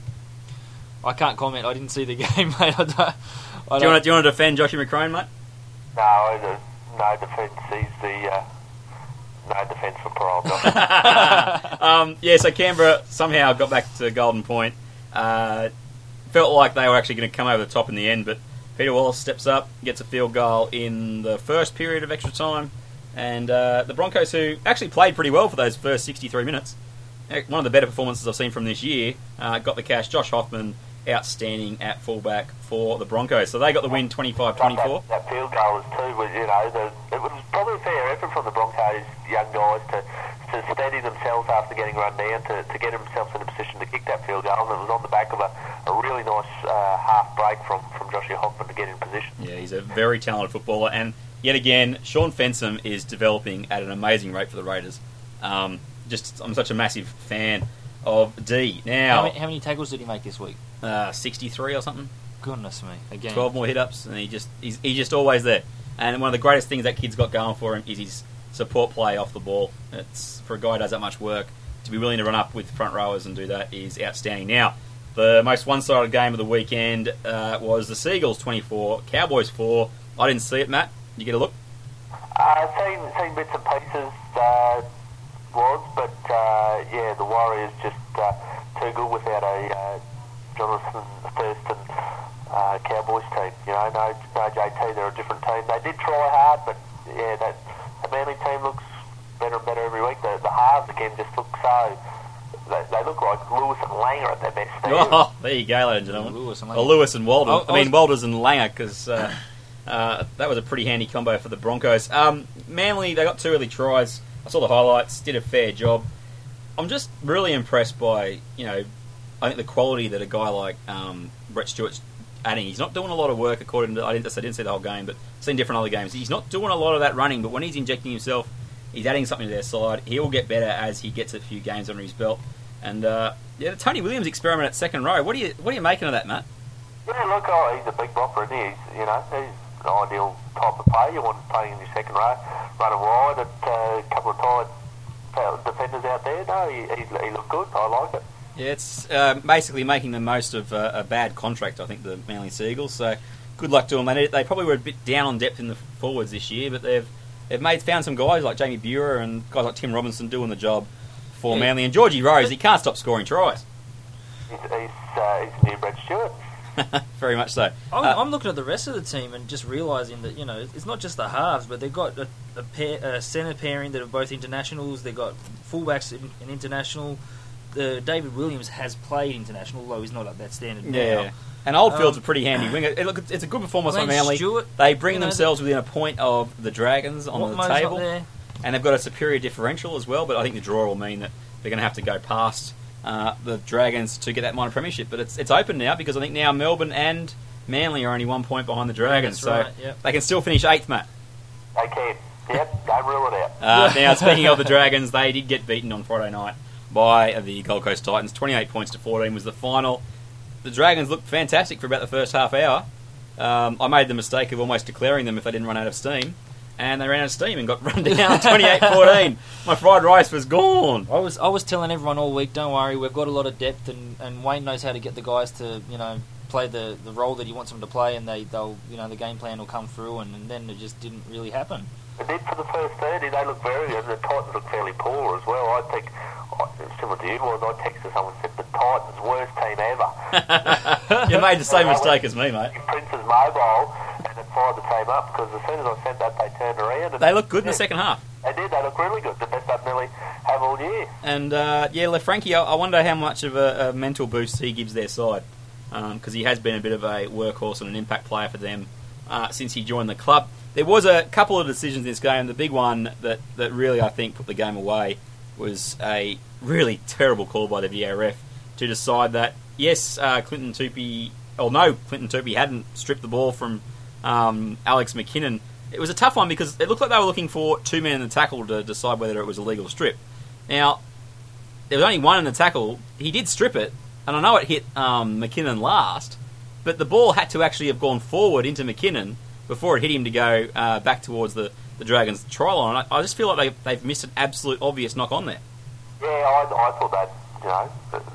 I can't comment. I didn't see the game, mate. I don't, I don't. Do you want to, do you want to defend Joshy McCrone, mate? No, I, no defence. He's the uh, no defence for Parole. um, yeah, so Canberra somehow got back to Golden Point. Uh, felt like they were actually going to come over the top in the end, but Peter Wallace steps up, gets a field goal in the first period of extra time, and uh, the Broncos, who actually played pretty well for those first sixty-three minutes, one of the better performances I've seen from this year, uh, got the cash. Josh Hoffman, outstanding at fullback for the Broncos. So they got the win twenty-five twenty-four. That, that field goal was too, was, you know, the, it was probably a fair effort from the Broncos young guys to, to steady themselves after getting run down, to, to get themselves in a position to kick that field goal. And it was on the back of a, a really nice uh, half break from, from Joshua Hoffman to get in position. Yeah, he's a very talented footballer. And yet again, Sean Fensom is developing at an amazing rate for the Raiders. Um, just I'm such a massive fan of D. Now, how many, how many tackles did he make this week? Uh, sixty-three or something. Goodness me! Again, twelve more hit-ups, and he just he's, he's just always there. And one of the greatest things that kid's got going for him is his support play off the ball. It's for a guy who does that much work to be willing to run up with front rowers and do that is outstanding. Now, the most one-sided game of the weekend uh, was the Seagulls twenty-four, Cowboys four. I didn't see it, Matt. Did you get a look? Uh, seen seen bits and pieces. Uh, was, but uh, yeah, the Warriors just uh, too good without a uh, Jonathan Thurston uh, Cowboys team. You know, no, no J T, they're a different team. They did try hard, but yeah, that the Manly team looks better and better every week. The, the halves again just look so. They, they look like Lewis and Langer at their best. Oh, there you go, ladies and gentlemen. Lewis and Langer. Or Lewis and Walden. I, I, I mean, Walters and Langer, because uh, uh, that was a pretty handy combo for the Broncos. Um, Manly, they got two early tries. I saw the highlights, did a fair job. I'm just really impressed by, you know, I think the quality that a guy like um, Brett Stewart's adding. He's not doing a lot of work according to, I didn't, I didn't see the whole game, but I've seen different other games. He's not doing a lot of that running, but when he's injecting himself, he's adding something to their side. He will get better as he gets a few games under his belt. And, uh, yeah, the Tony Williams experiment at second row, what are you, what are you making of that, Matt? Yeah, look, oh, he's a big bopper, isn't he? He's, you know, he's an ideal type of player. You want to play in your second row, running wide, and uh, a couple of tight defenders out there. No, he, he, he looked good. I like it. Yeah, it's uh, basically making the most of uh, a bad contract, I think, the Manly Seagulls. So good luck to them. They, they probably were a bit down on depth in the forwards this year, but they've they've made found some guys like Jamie Buer and guys like Tim Robinson doing the job for yeah. Manly. And Georgie Rose, he can't stop scoring tries. He's, he's, uh, he's new Brett Stewart. Very much so. I'm, uh, I'm looking at the rest of the team and just realising that, you know, it's not just the halves, but they've got a, a, pair, a centre pairing that are both internationals. They've got fullbacks in, in international. The David Williams has played international, although he's not at that standard yeah. now. And Oldfield's um, a pretty handy winger. It, look, it's a good performance Glenn on Manly. Stewart, they bring you know, themselves within a point of the Dragons on the table. And they've got a superior differential as well, but I think the draw will mean that they're going to have to go past uh, the Dragons to get that minor premiership. But it's it's open now because I think now Melbourne and Manly are only one point behind the Dragons. That's so right, yep. They can still finish eighth, Matt. They can. Yep, don't rule it out. Uh, now, speaking of the Dragons, they did get beaten on Friday night by the Gold Coast Titans. twenty-eight points to fourteen was the final. The Dragons looked fantastic for about the first half hour. Um, I made the mistake of almost declaring them if they didn't run out of steam. And they ran out of steam and got run down twenty-eight fourteen. My fried rice was gone. I was I was telling everyone all week, don't worry, we've got a lot of depth, and, and Wayne knows how to get the guys to, you know, play the, the role that he wants them to play, and they they'll you know the game plan will come through, and, and then it just didn't really happen. It did for the first thirty. They looked very good. The Titans looked fairly poor as well. I think, similar to you was, I texted someone and said the Titans' worst team ever. You made the same mistake as me, mate. Prince's mobile, and it fired the team up, because as soon as I sent that, they turned around. And they looked good in the second half. They did. They looked really good. The best they've nearly have all year. And, uh, yeah, LeFranchi, I wonder how much of a, a mental boost he gives their side, because um, he has been a bit of a workhorse and an impact player for them uh, since he joined the club. There was a couple of decisions in this game. The big one that, that really, I think, put the game away was a really terrible call by the V A R F to decide that, yes, uh, Clinton Tupy, or no, Clinton Tupy hadn't stripped the ball from um, Alex McKinnon. It was a tough one because it looked like they were looking for two men in the tackle to decide whether it was a legal strip. Now, there was only one in the tackle. He did strip it, and I know it hit um, McKinnon last, but the ball had to actually have gone forward into McKinnon before it hit him to go uh, back towards the, the Dragons' try line. I, I just feel like they, they've missed an absolute obvious knock on there. Yeah, I, I thought that, you know,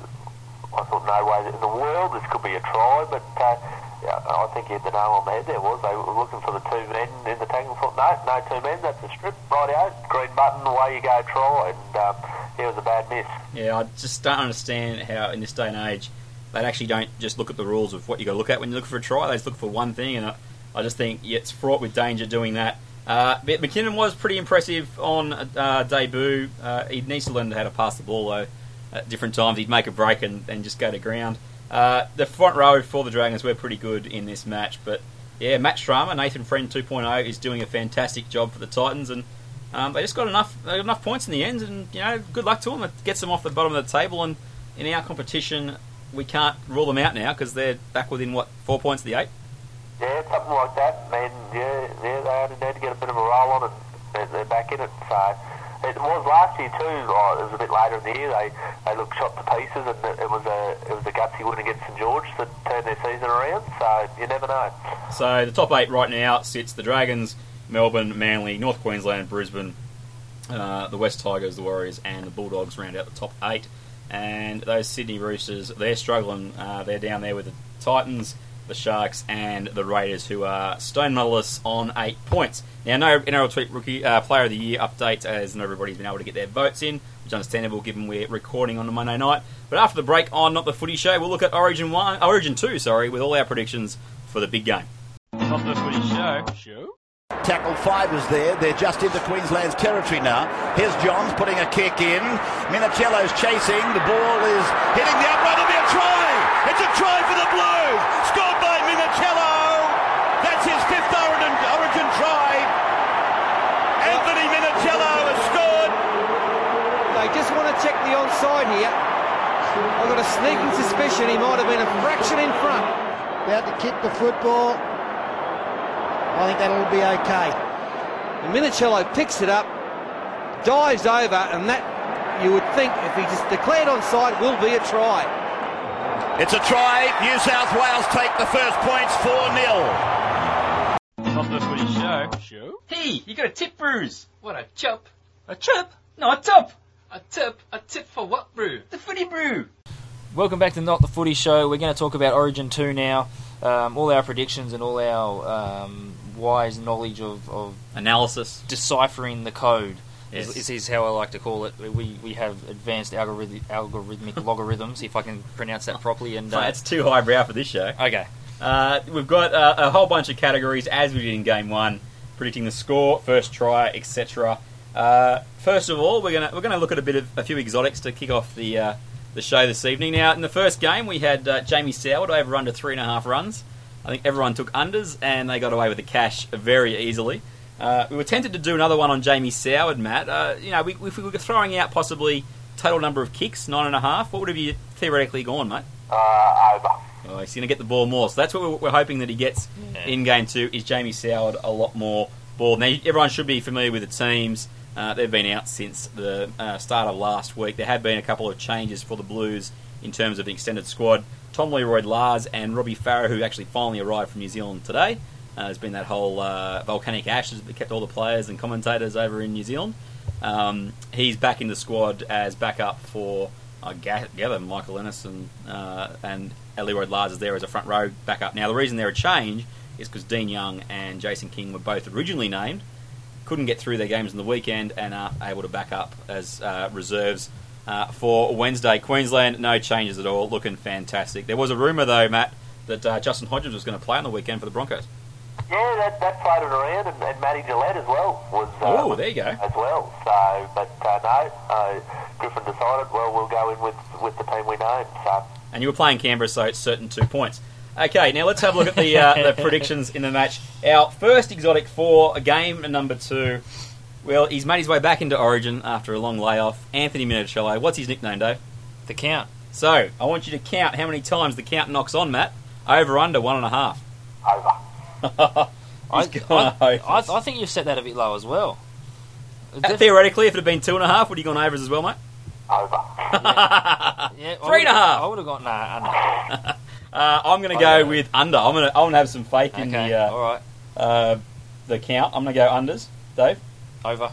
I thought no way in the world this could be a try, but uh, yeah, I think you hit the nail on the head there was. They were looking for the two men in the tackle. Thought, no, no two men, that's a strip, rightio, green button, away you go, try, and um, yeah, it was a bad miss. Yeah, I just don't understand how in this day and age they actually don't just look at the rules of what you got to look at when you look for a try. They just look for one thing, and I, I just think yeah, it's fraught with danger doing that. Uh, but McKinnon was pretty impressive on uh, debut. Uh, he needs to learn how to pass the ball, though. At different times, he'd make a break and, and just go to ground. Uh, the front row for the Dragons were pretty good in this match. But, yeah, Matt Strahmer, Nathan Friend two point oh, is doing a fantastic job for the Titans. And um, they just got enough they got enough points in the end. And, you know, good luck to them. It gets them off the bottom of the table. And in our competition, we can't rule them out now because they're back within, what, four points of the eight? Yeah, something like that. And yeah, yeah, they only need to get a bit of a roll on, and they're, they're back in it. So it was last year too. Oh, it was a bit later in the year. They they looked shot to pieces, and it was a it was a gutsy win against St George that turned their season around. So you never know. So the top eight right now sits the Dragons, Melbourne, Manly, North Queensland, Brisbane, uh, the West Tigers, the Warriors, and the Bulldogs round out the top eight. And those Sydney Roosters, they're struggling. Uh, they're down there with the Titans, the Sharks, and the Raiders, who are stone medalists on eight points. Now, no N R L Tweet Rookie uh, Player of the Year update, as not everybody's been able to get their votes in, which is understandable given we're recording on a Monday night. But after the break on Not the Footy Show, we'll look at Origin one, Origin two, sorry, with all our predictions for the big game. Not the Footy Show. Show? Tackle five is there. They're just into Queensland's territory now. Here's Johns putting a kick in. Minicello's chasing. The ball is hitting the upright. It'll be a try. It's a try for the Blues. Scored by Minicello. That's his fifth origin, origin try. Anthony Minicello has scored. They just want to check the onside here. I've got a sneaking suspicion he might have been a fraction in front. About to kick the football. I think that'll be okay. And Minicello picks it up, dives over, and that, you would think, if he just declared onside, will be a try. It's a try. New South Wales take the first points four nil. Not the Footy Show. Show? Hey, you got a tip, Bruce. What, a chop? A chip? No, a top. A tip? A tip for what brew? The Footy Brew. Welcome back to Not the Footy Show. We're going to talk about Origin two now. Um, all our predictions and all our um, wise knowledge of, of analysis, deciphering the code, yes. is, is how I like to call it. We we have advanced algorithmic, algorithmic logarithms, if I can pronounce that properly. And uh, it's too highbrow for this show. Okay, uh, we've got uh, a whole bunch of categories as we did in Game One, predicting the score, first try, et cetera. Uh, first of all, we're gonna we're gonna look at a bit of a few exotics to kick off the. Uh, The show this evening. Now, in the first game, we had uh, Jamie Soward over under three and a half runs. I think everyone took unders, and they got away with the cash very easily. Uh, we were tempted to do another one on Jamie Soward, Matt. Uh, you know, we, if we were throwing out possibly total number of kicks, nine and a half, what would have you theoretically gone, mate? Uh, over. Oh, he's going to get the ball more. So that's what we're, we're hoping that he gets yeah. in game two. Is Jamie Soward a lot more ball? Now, everyone should be familiar with the teams. Uh, they've been out since the uh, start of last week. There have been a couple of changes for the Blues in terms of the extended squad. Tom Leroy-Lars and Robbie Farah, who actually finally arrived from New Zealand today. Uh, there's been that whole uh, volcanic ash that kept all the players and commentators over in New Zealand. Um, he's back in the squad as backup for, I gather, Michael Ennis and, uh, and Leroy-Lars is there as a front row backup. Now, the reason they're a change is because Dean Young and Jason King were both originally named, couldn't get through their games on the weekend, and are able to back up as uh, reserves uh, for Wednesday. Queensland, no changes at all, looking fantastic. There was a rumour, though, Matt, that uh, Justin Hodges was going to play on the weekend for the Broncos. Yeah, that, that floated around, and, and Matty Gillette as well was. Uh, Oh, there you go. As well, so but uh, no, uh, Griffin decided. Well, we'll go in with with the team we know. So. And you were playing Canberra, so it's certain two points. Okay, now let's have a look at the uh, the predictions in the match. Our first exotic for game number two. Well, he's made his way back into Origin after a long layoff. Anthony Minicello. What's his nickname, Dave? The Count. So I want you to count how many times the count knocks on, Matt. Over, under, one and a half. Over. I, He's I, gone I, overs. I think you've set that a bit low as well. Uh, theoretically, if it had been two and a half, would you gone overs as well, mate? Over. Yeah, Three and a half. I would have gone nah, under. Uh, I'm going to I go know. with under. I'm going to. I'm going to have some faith in Okay, the uh, all right. uh, the count. I'm going to go unders, Dave. Over.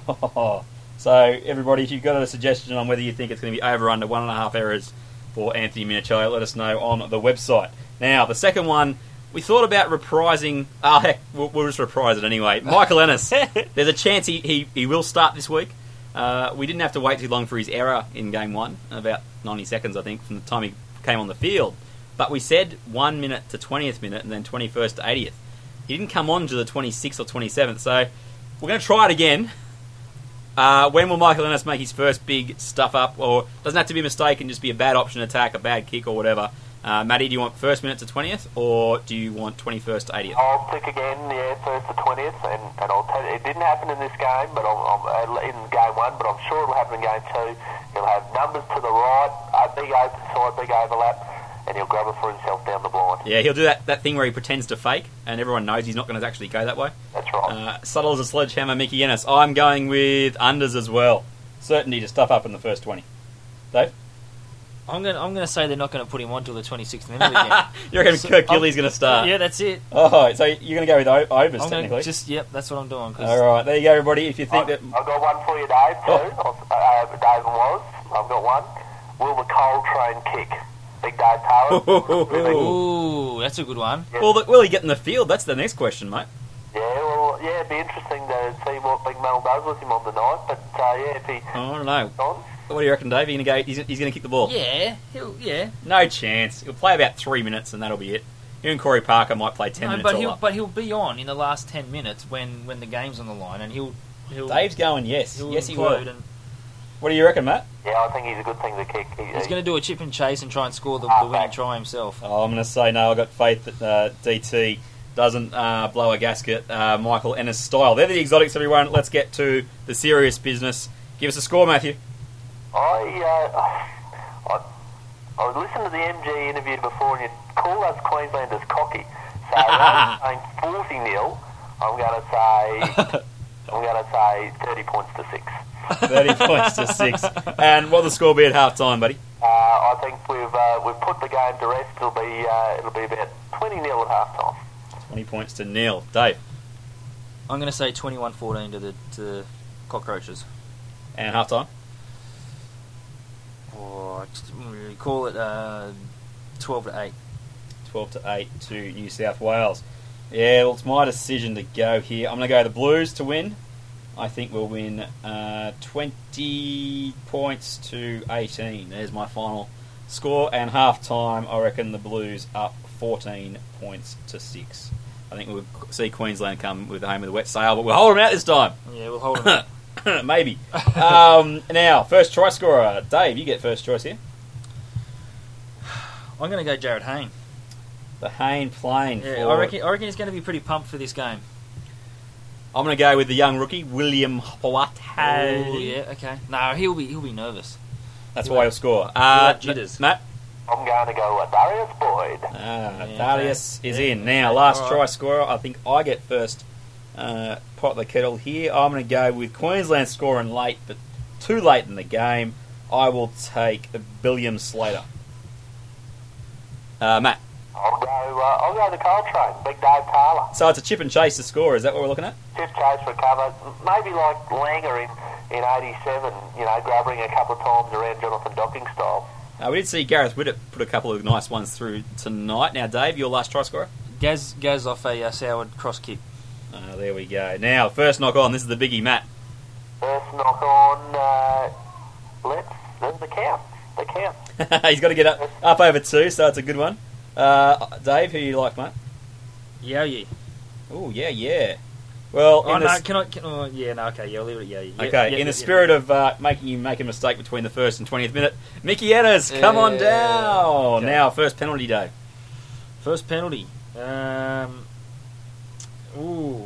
So everybody, if you've got a suggestion on whether you think it's going to be over under one and a half errors for Anthony Minicello, let us know on the website. Now the second one, we thought about reprising. Ah, heck, we'll, we'll just reprise it anyway. Michael Ennis. There's a chance he, he, he will start this week. Uh, we didn't have to wait too long for his error in game one, about ninety seconds, I think, from the time he came on the field. But we said one minute to twentieth minute and then twenty-first to eightieth. He didn't come on to the twenty-sixth or twenty-seventh, so we're going to try it again. Uh, when will Michael Ennis make his first big stuff up? Or doesn't have to be a mistake and just be a bad option attack, a bad kick or whatever. Uh, Matty, do you want first minute to twentieth or do you want twenty-first to eightieth? I'll pick again, yeah, first to twentieth, and, and I'll tell you, it didn't happen in this game, but I'm, I'm in game one, but I'm sure it'll happen in game two. He'll have numbers to the right, a big open side, big overlap, and he'll grab it for himself down the blind. Yeah, he'll do that, that thing where he pretends to fake, and everyone knows he's not going to actually go that way. That's right. Uh, subtle as a sledgehammer, Mickey Ennis. I'm going with unders as well. Certainty to stuff up in the first twenty. Dave? I'm going. I'm going to say they're not going to put him on till the twenty-sixth minute again. You reckon So, Kirk I'm- Gillies going to start? Yeah, that's it. Oh, so you're going to go with o- overs, I'm technically? going to just. Yep, that's what I'm doing. 'cause All right, there you go, everybody. If you think I've, that... I've got one for you, Dave, too. Oh. Uh, Dave and Woz. I've got one. Will the Coltrane kick? Big Dave Taylor. Ooh, that's a good one. Well, the, will he get in the field? That's the next question, mate. Yeah, well, yeah, it'd be interesting to see what Big Mel does with him on the night. But uh, yeah, if he I don't know. on, What do you reckon, Dave? Are you gonna go? He's, he's going to kick the ball? Yeah, he'll. Yeah. No chance. He'll play about three minutes and that'll be it. You and Corey Parker might play ten No, minutes but all he'll. up. But he'll be on in the last ten minutes when, when the game's on the line, and he'll. he'll Dave's going yes. He'll Yes, he implode will. And What do you reckon, Matt? yeah, I think he's a good thing to kick. He, he's going to do a chip and chase and try and score the, Ah, the winning thanks. try himself. Oh, I'm going to say no. I've got faith that uh, D T doesn't uh, blow a gasket uh, Michael Ennis style. They're the exotics, everyone. Let's get to the serious business. Give us a score, Matthew. I, uh, I, I listened to the M G interview before, and you call us Queenslanders cocky. So I'm saying forty nil. I'm going to say, I'm going to say thirty points to six. thirty points to six. And what'll the score be at half time, buddy? Uh, I think we've uh, we've put the game to rest. It'll be uh, it'll be about twenty nil at half time. twenty points to nil. Dave. I'm going to say twenty-one fourteen to the to the Cockroaches. And half time? Or we call it uh, twelve to eight. twelve to eight to New South Wales. Yeah, well, it's my decision to go here. I'm going to go the Blues to win. I think we'll win uh, twenty points to eighteen. There's my final score. And half time, I reckon the Blues up fourteen points to six. I think we'll see Queensland come with the home with a wet sail, but we'll hold them out this time. Yeah, we'll hold them. Maybe. um, now, first try scorer. Dave, you get first choice here. I'm going to go Jared Hayne. The Hayne playing Yeah, for... I reckon. I reckon he's going to be pretty pumped for this game. I'm going to go with the young rookie, William Hawat. Oh, yeah, okay. No, he'll be he'll be nervous. That's He'll why have- he'll score. he'll Uh, have jitters. Matt? I'm going to go with Darius Boyd. Ah, Yeah, Darius okay. is Yeah. in. Now, last All try right. scorer. I think I get first uh, pot the kettle here. I'm going to go with Queensland scoring late, but too late in the game. I will take Billiam Slater. Uh, Matt. I'll go. Uh, I'll go the Coal Train. Big Dave Taylor. So it's a chip and chase to score. Is that what we're looking at? Chip chase for cover. Maybe like Langer in in eighty-seven. You know, grubbering a couple of times around Jonathan Docking style. Uh, we did see Gareth Widdop put a couple of nice ones through tonight. Now, Dave, your last try scorer? Gaz, Gaz off a uh, soured cross kick. Uh, there we go. Now, first knock on. This is the biggie, Matt. First knock on. Uh, let's. There's the count. The count. He's got to get up, up over two, so it's a good one. Uh, Dave, who you like, mate? Yeah, yeah. Oh, yeah, yeah. Well, Oh, in no, the, can I... Can, oh, yeah, no, okay, yeah, I'll leave it at yeah, yeah. okay, yeah, in yeah, the yeah, spirit yeah. of uh, making you make a mistake between the first and twentieth minute, Mickey Ennis, come on Yeah. down. Okay. Now, first penalty, Dave. First penalty. Um... Ooh...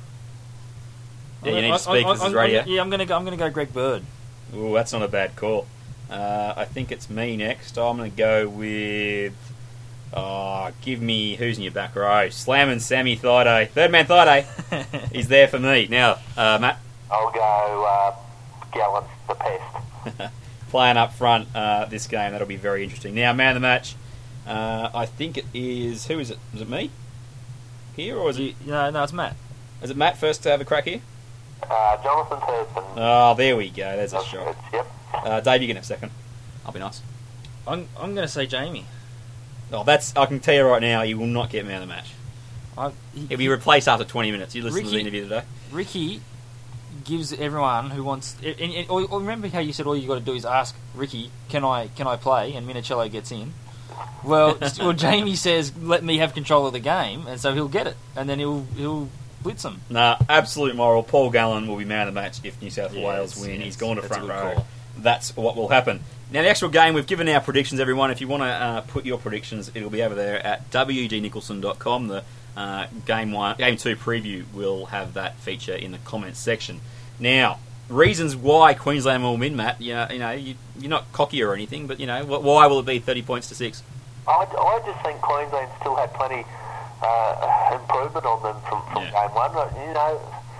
Yeah, you I'm- need I'm- to speak, I'm- this is I'm- radio. Yeah, I'm gonna go. I'm gonna go Greg Bird. Ooh, that's not a bad call. Uh, I think it's me next. I'm going to go with... Oh, give me... Who's in your back row? Slamming Sammy Thaiday. Third man Thaiday. He's there for me. Now, uh, Matt, I'll go. Uh, Gallon, the pest. playing up front uh, this game. That'll be very interesting. Now, man of the match. Uh, I think it is... Who is it? Was it me? Here, or is it... You, no, no, it's Matt. Is it Matt first to have a crack here? Uh, Jonathan Thurston. Oh, there we go. There's a That's- shot. it's- Yep. Uh, Dave, you can have second. I'll be nice. I'm. I'm gonna say Jamie. Oh, that's... I can tell you right now, he will not get man of the match. I, he, He'll be replaced after twenty minutes. You listened to the Ricky- interview today. Ricky gives everyone who wants. And, and, or, or remember how you said all you got to do is ask Ricky, "Can I can I play?" And Minicello gets in. Well, well, Jamie says, "Let me have control of the game," and so he'll get it, and then he'll he'll blitz them. Nah, absolute moral. Paul Gallen will be man of the match if New South Yes, Wales win. yes, He's gone to that's a front good row. call. That's what will happen. Now, the actual game, we've given our predictions, everyone. If you want to uh, put your predictions, it'll be over there at w d nicholson dot com. The uh, game one, game two preview will have that feature in the comments section. Now, reasons why Queensland will win, Matt. You know, you know you, you're not cocky or anything, but you know, wh- why will it be thirty points to six? I, I just think Queensland still had plenty uh, improvement on them from, from Yeah. game one. You know,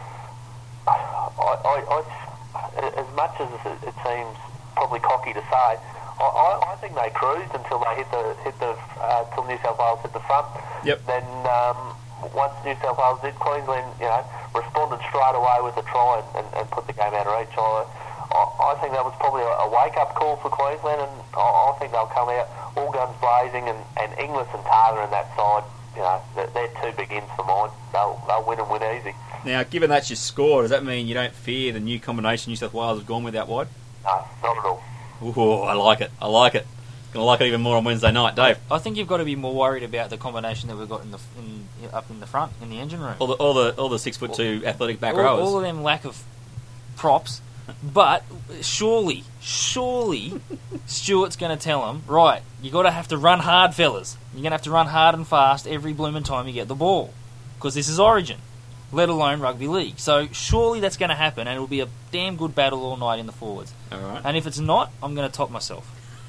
I, I, I, as much as it, it seems probably cocky to say, I, I, I think they cruised until they hit the hit the uh, till New South Wales hit the front. Yep. Then um, once New South Wales did, Queensland, you know, responded straight away with a try and, and, and put the game out of reach. I, I, I think that was probably a, a wake-up call for Queensland, and I, I think they'll come out all guns blazing, and, and Inglis and Taylor in that side, you know, they're, they're two big ins for mine. They'll, they'll win and win easy. Now, given that's your score, does that mean you don't fear the new combination New South Wales have gone with out wide? No, not at all. Ooh, I like it. I like it. Gonna like it even more on Wednesday night, Dave. I think you've got to be more worried about the combination that we've got in the in, up in the front in the engine room. All the all the all the six foot two athletic back all, rowers. all of them lack of props, but surely, surely, Stewart's going to tell them, right, you got to have to run hard, fellas. You're going to have to run hard and fast every blooming time you get the ball, because this is Origin, let alone rugby league. So surely that's going to happen, and it'll be a damn good battle all night in the forwards. All right. And if it's not, I'm going to top myself.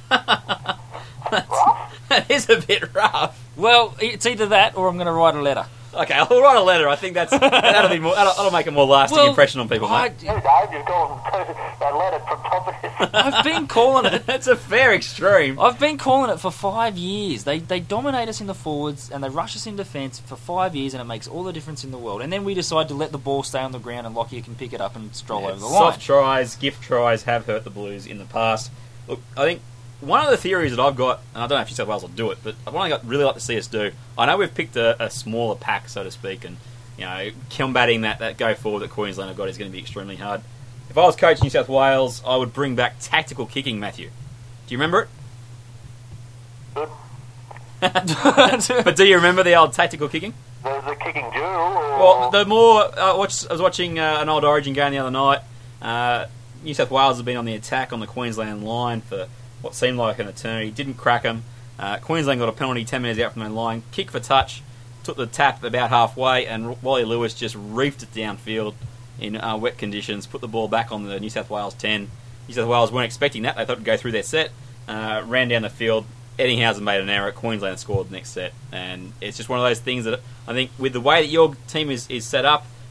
That is a bit rough. Well, it's either that or I'm going to write a letter. Okay, I'll write a letter. I think that's that'll be more. That'll, that'll make a more lasting Well, impression on people, I, mate. Hey, Dave, you've gone that letter from top of this. I've been calling it. That's a fair extreme. I've been calling it for five years. They they dominate us in the forwards and they rush us in defence for five years, and it makes all the difference in the world. And then we decide to let the ball stay on the ground, and Lockyer can pick it up and stroll Yeah, over the soft line. tries, gift tries have hurt the Blues in the past. Look, I think one of the theories that I've got, and I don't know if New South Wales will do it, but one I'd really like to see us do, I know we've picked a, a smaller pack, so to speak, and you know, combating that, that go forward that Queensland have got is going to be extremely hard. If I was coaching New South Wales, I would bring back tactical kicking, Matthew. Do you remember it? Good. But do you remember the old tactical kicking? The, the kicking duel, or... Well, the more uh, watch, I was watching uh, an old Origin game the other night. Uh, New South Wales has been on the attack on the Queensland line for what seemed like an eternity. Didn't crack them. Uh, Queensland got a penalty ten metres out from their line. Kick for touch. Took the tap about halfway, and Wally Lewis just reefed it downfield in uh, wet conditions. Put the ball back on the New South Wales ten. New South Wales weren't expecting that. They thought it'd go through their set. Uh, ran down the field. Eddinghausen made an error. Queensland scored the next set, and it's just one of those things that I think, with the way that your team is, is set up,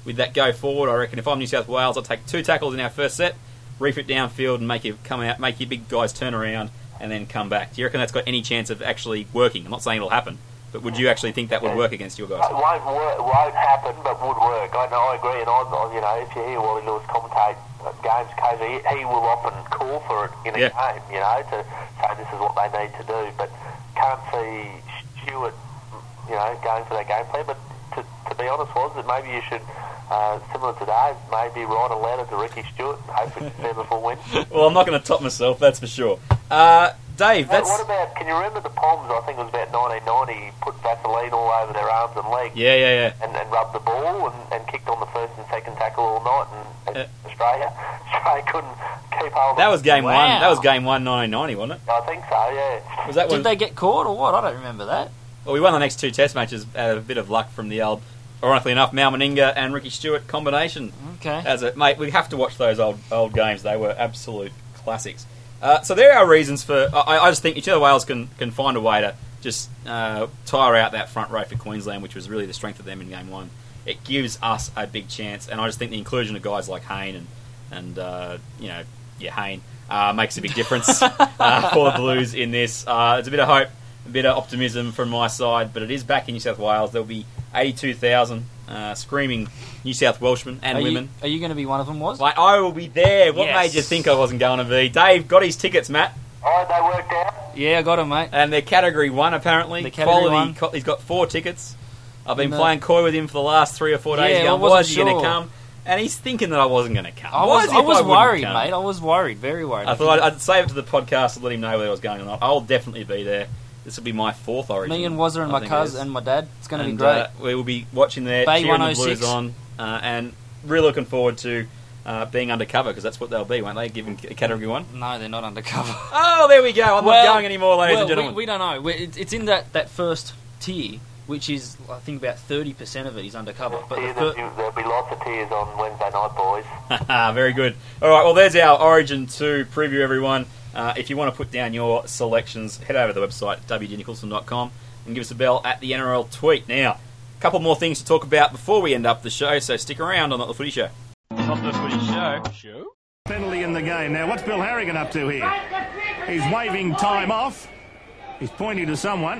with that go forward. I reckon if I'm New South Wales, I'll take two tackles in our first set, reef it downfield, and make you come out, make your big guys turn around, and then come back. Do you reckon that's got any chance of actually working? I'm not saying it'll happen, but would you actually think that would work against your guys? It won't work, won't happen, but would work. I know, I agree, and I, you know, if you hear Wally Lewis commentate games occasionally, he, he will often call for it in a Yeah. game, you know, to say this is what they need to do. But can't see Stewart, you know, going for that game plan. But to, to be honest, was that maybe you should, uh, similar to Dave, maybe write a letter to Ricky Stewart and hope we can see him before win. Well, I'm not going to top myself, that's for sure. Uh, Dave, What, that's... what about, can you remember the Poms, I think it was about nineteen ninety, put Vaseline all over their arms and legs? Yeah, yeah, yeah. And, and rubbed the ball and, and kicked on the first and second tackle all night, and, and Uh, Australia, Australia couldn't keep hold of That was game Wow. one. That was game one, nineteen ninety, wasn't it? I think so, yeah. Was that Did one? they get caught or what? I don't remember that. Well, we won the next two Test matches out of a bit of luck from the old, ironically enough, Mal Meninga and Ricky Stewart combination. Okay. As it, mate, we have to watch those old old games. They were absolute classics. Uh, so there are reasons for. I, I just think New South Wales can can find a way to just uh, tire out that front row for Queensland, which was really the strength of them in game one. It gives us a big chance, and I just think the inclusion of guys like Hayne and and uh, you know, yeah, Hayne uh, makes a big difference uh, for the Blues in this. Uh, it's a bit of hope, a bit of optimism from my side, but it is back in New South Wales. There'll be eighty-two thousand uh, screaming New South Welshmen and are women. You, are you going to be one of them, Was? Like, I will be there. What Yes. made you think I wasn't going to be? Dave got his tickets, Matt, Oh, they worked out. Yeah, I got him, mate. and they're Category One apparently. The Category Quality. One. Co- he's got four tickets. I've been No. playing coy with him for the last three or four days. Yeah, going, I wasn't why is he going sure. to come? And he's thinking that I wasn't going to come. I Why was, is he I if was wouldn't worried, come? mate. I was worried, very worried. I thought I'd, I'd save it to the podcast and let him know whether I was going or not. I'll definitely be there. This will be my fourth Origin. Me and Wazza and I my think cuz it is. and my dad. It's going to be And, great. Uh, we will be watching there, Bay cheering the one oh six. Blues on, uh, and really looking forward to uh, being undercover, because that's what they'll be, won't they? Given c- Category One. No, they're not undercover. Oh, there we go. I'm Well, not going anymore, ladies well, and gentlemen. We, we don't know. We- It's it's in that, that first tier, which is, I think, about thirty percent of it is undercover. But the Tears, fir- there'll, be, there'll be lots of tears on Wednesday night, boys. Very good. All right, well, there's our Origin two preview, everyone. Uh, if you want to put down your selections, head over to the website, w d nicholson dot com, and give us a bell at the N R L tweet. Now, a couple more things to talk about before we end up the show, so stick around on Not the Footy Show. Not the footy show. Show? Penalty in the game. Now, what's Bill Harrigan up to here? He's waving time off. He's pointing to someone.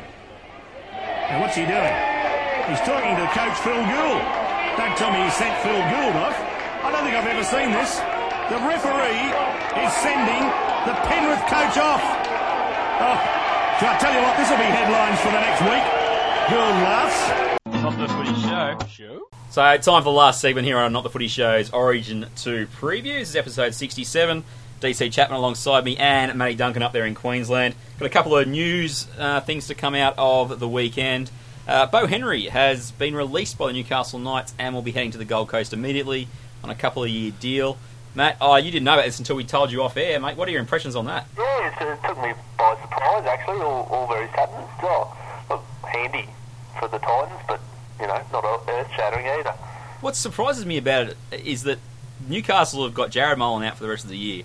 Now, what's he doing? He's talking to Coach Phil Gould. Don't tell me he sent Phil Gould off. I don't think I've ever seen this. The referee is sending the Penrith coach off. Oh, so I tell you what, this will be headlines for the next week. Gould laughs. Not the footy show. Show? So, time for the last segment here on Not the Footy Show's Origin two preview. This is episode sixty-seven. D C Chapman alongside me and Matty Duncan up there in Queensland. Got a couple of news uh, things to come out of the weekend. Uh, Bo Henry has been released by the Newcastle Knights and will be heading to the Gold Coast immediately on a couple of year deal. Matt, oh, you didn't know about this until we told you off air, mate. What are your impressions on that? Yeah, it's, it took me by surprise, actually, all, all very sudden. Still, look, handy for the Titans, but, you know, not earth-shattering either. What surprises me about it is that Newcastle have got Jared Mullen out for the rest of the year.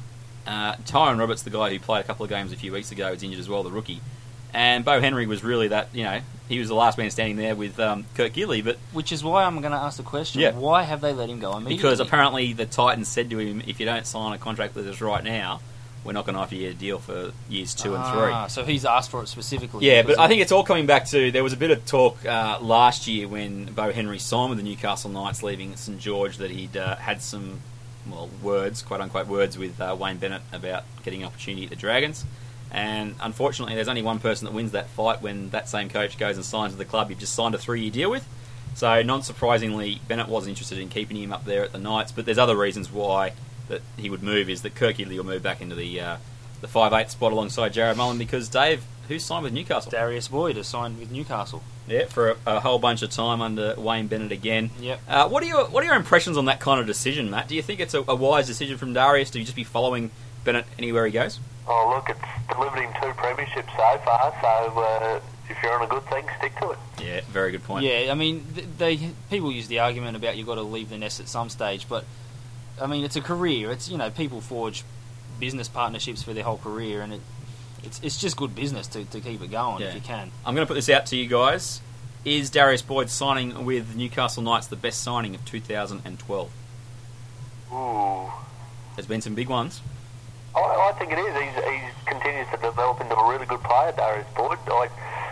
Uh, Tyrone Roberts, the guy who played a couple of games a few weeks ago, was injured as well, the rookie. And Bo Henry was really that, you know, he was the last man standing there with um, Kurt Gilly, but which is why I'm going to ask the question, Yeah. why have they let him go immediately? because apparently the Titans said to him, if you don't sign a contract with us right now, we're not going to offer you a deal for years two and three. Ah, so he's asked for it specifically. Yeah, because but I of- think it's all coming back to, there was a bit of talk uh, last year when Bo Henry signed with the Newcastle Knights leaving St George that he'd uh, had some, well, words, quote-unquote words with uh, Wayne Bennett about getting an opportunity at the Dragons. And unfortunately, there's only one person that wins that fight when that same coach goes and signs with the club you've just signed a three-year deal with. So, not surprisingly, Bennett wasn't interested in keeping him up there at the Knights, but there's other reasons why that he would move, is that Kirk Gidley will move back into the uh, the five eight spot alongside Jared Mullen, because Dave, who's signed with Newcastle? Darius Boyd has signed with Newcastle. Yeah, for a, a whole bunch of time under Wayne Bennett again. Yep. Uh, what are your what are your impressions on that kind of decision, Matt? Do you think it's a, a wise decision from Darius to just be following Bennett anywhere he goes? Oh, look, it's delivered him two premierships so far, so uh, if you're on a good thing, stick to it. Yeah, very good point. Yeah, I mean, th- they people use the argument about you've got to leave the nest at some stage, but I mean, it's a career. It's, you know, people forge business partnerships for their whole career, and it it's it's just good business to, to keep it going Yeah. if you can. I'm going to put this out to you guys. is Darius Boyd signing with Newcastle Knights the best signing of two thousand twelve? Ooh. There's been some big ones. I, I think it is. He's, he's continues to develop into a really good player, Darius Boyd. I,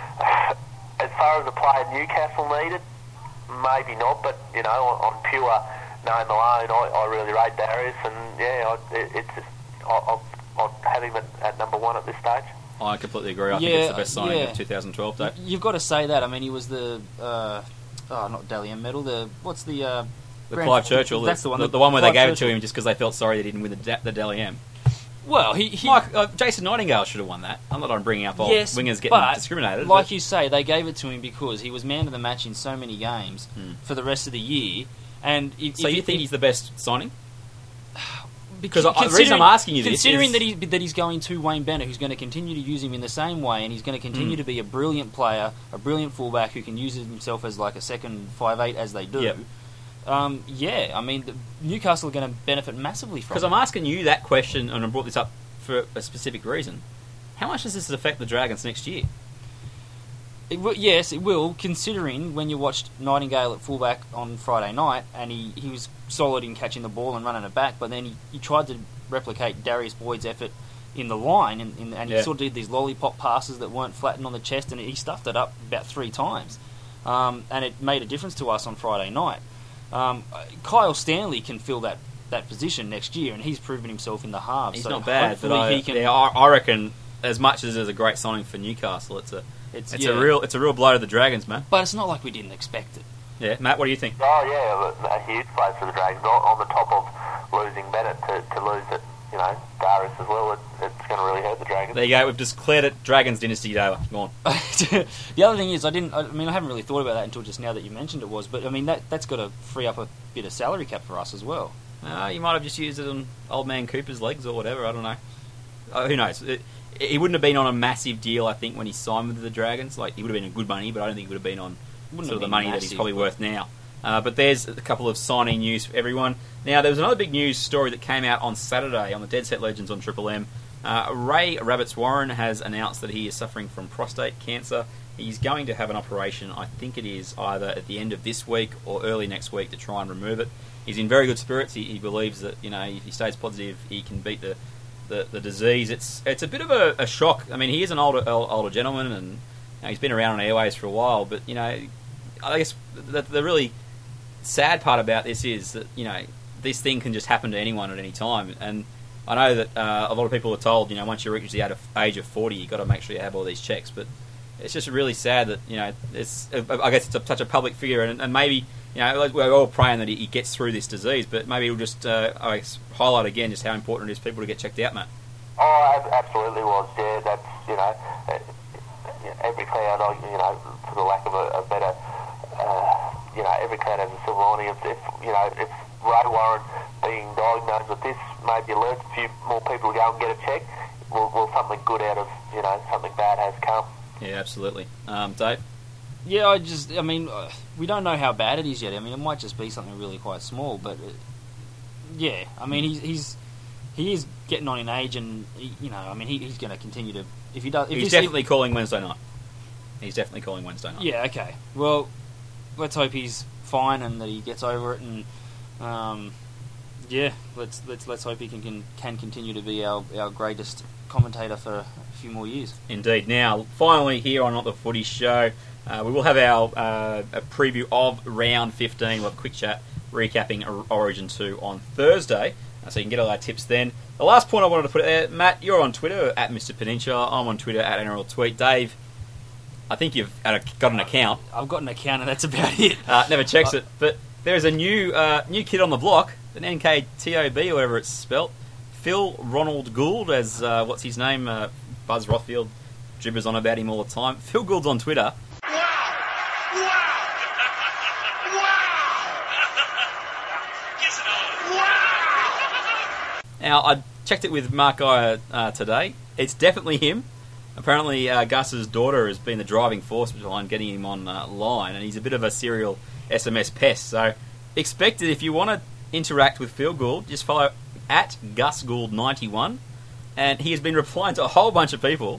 as far as a player Newcastle needed, maybe not, but, you know, on, on pure name alone, I, I really rate Darius, and, yeah, I, it, it's just, I, I'll, I'll have him at, at number one at this stage. I completely agree. I Yeah, think it's the best signing yeah. of twenty twelve, Dave. You've got to say that. I mean, he was the uh, oh, not Dalian medal. The what's the uh, The brand- Clive Churchill. That's the, the one. The, the one where they Clive gave Churchill. it to him just because they felt sorry they didn't win the, da- the Dally M. Well, he, he Mike, uh, Jason Nightingale should have won that. I'm not on bringing up old yes, wingers getting but, discriminated. Like but you say, they gave it to him because he was man of the match in so many games Hmm. for the rest of the year. And if, so if you think he's the best signing? Because I- the reason I'm asking you this considering is- that he that he's going to Wayne Bennett, who's going to continue to use him in the same way, and he's going to continue Mm. to be a brilliant player, a brilliant fullback who can use himself as like a second five eight as they do. Yep. Um, yeah, I mean, the, Newcastle are going to benefit massively from Because it. I'm asking you that question, and I brought this up for a specific reason. How much does this affect the Dragons next year? It will, yes, it will, considering when you watched Nightingale at fullback on Friday night, and he, he was solid in catching the ball and running it back, but then he, he tried to replicate Darius Boyd's effort in the line, and, and, and he Yeah. sort of did these lollipop passes that weren't flattened on the chest, and he stuffed it up about three times. Um, and it made a difference to us on Friday night. Um, Kyle Stanley can fill that, that position next year, and he's proven himself in the halves. He's so not bad, but hopefully I, he can. yeah, I, I reckon as much as it's a great signing for Newcastle, it's a it's it's yeah. a real it's a real blow to the Dragons, man. But it's not like we didn't expect it. Yeah, Matt, what do you think? Oh, yeah, a huge blow for the Dragons. On on the top of losing Bennett to, to lose it, you know, Darius as well, it, it's going to really hurt the Dragons. There you go. We've declared it. Dragons dynasty over. Go on. The other thing is, I didn't. I mean, I haven't really thought about that until just now that you mentioned it was. But I mean, that that's got to free up a bit of salary cap for us as well. Uh, you might have just used it on old man Cooper's legs or whatever. I don't know. Uh, who knows? It, he wouldn't have been on a massive deal, I think, when he signed with the Dragons. Like, he would have been on good money, but I don't think he would have been on Wouldn't sort of have the been money that he's massive, probably but- worth now. Uh, but there's a couple of signing news for everyone. Now, there was another big news story that came out on Saturday on the Dead Set Legends on Triple M. Uh, Ray Rabbits Warren has announced that he is suffering from prostate cancer. He's going to have an operation, I think it is either at the end of this week or early next week, to try and remove it. He's in very good spirits. He, he believes that, you know, if he stays positive, he can beat the, the, the disease. It's it's a bit of a, a shock. I mean, he is an older older gentleman, and you know, he's been around on airways for a while. But you know, I guess the, the really sad part about this is that, you know, this thing can just happen to anyone at any time. And I know that uh, a lot of people are told, you know, once you reach the age of forty, you've got to make sure you have all these checks. But it's just really sad that, you know, it's, I guess it's a, such a public figure, and, and maybe, you know, we're all praying that he, he gets through this disease, but maybe it'll just uh, I guess, highlight again just how important it is for people to get checked out, Matt. Oh, ab- absolutely was, yeah. That's, you know, uh, every cloud, uh, you know, for the lack of a, a better, uh, you know, every cloud has a silver lining. If, if, you know, if Ray Warren being diagnosed with this maybe alerts a few more people to go and get a check, will, will something good out of, you know, something bad has come. Yeah, absolutely. Um, Dave? Yeah, I just, I mean, uh, we don't know how bad it is yet. I mean, it might just be something really quite small, but uh, yeah, I mean, he's he's he is getting on in age, and he, you know, I mean, he, he's going to continue to if he does. If He's this- definitely if- calling Wednesday night. He's definitely calling Wednesday night. Yeah, okay. Well, let's hope he's fine and that he gets over it, and um, yeah, let's let's let's hope he can can, can continue to be our, our greatest commentator for a few more years. Indeed. Now, finally, here on Not the Footy Show, uh, we will have our uh, a preview of round fifteen. We'll have a quick chat recapping Or- Origin two on Thursday, uh, so you can get all our tips then. The last point I wanted to put out there, Matt, you're on Twitter at Mister Peninsula. I'm on Twitter at N R L Tweet. Dave, I think you've had a, got an account. I've got an account, and that's about it. Uh, never checks it, but there's a new uh, new kid on the block, an N K T O B or whatever it's spelt. Phil Ronald Gould, as uh, what's his name? Uh, Buzz Rothfield gibbers on about him all the time. Phil Gould's on Twitter. Now, I checked it with Mark Geyer uh, today. It's definitely him. Apparently, uh, Gus's daughter has been the driving force behind getting him on uh, line, and he's a bit of a serial S M S pest. So, expect it. If you want to interact with Phil Gould, just follow at Gus Gould ninety-one, and he has been replying to a whole bunch of people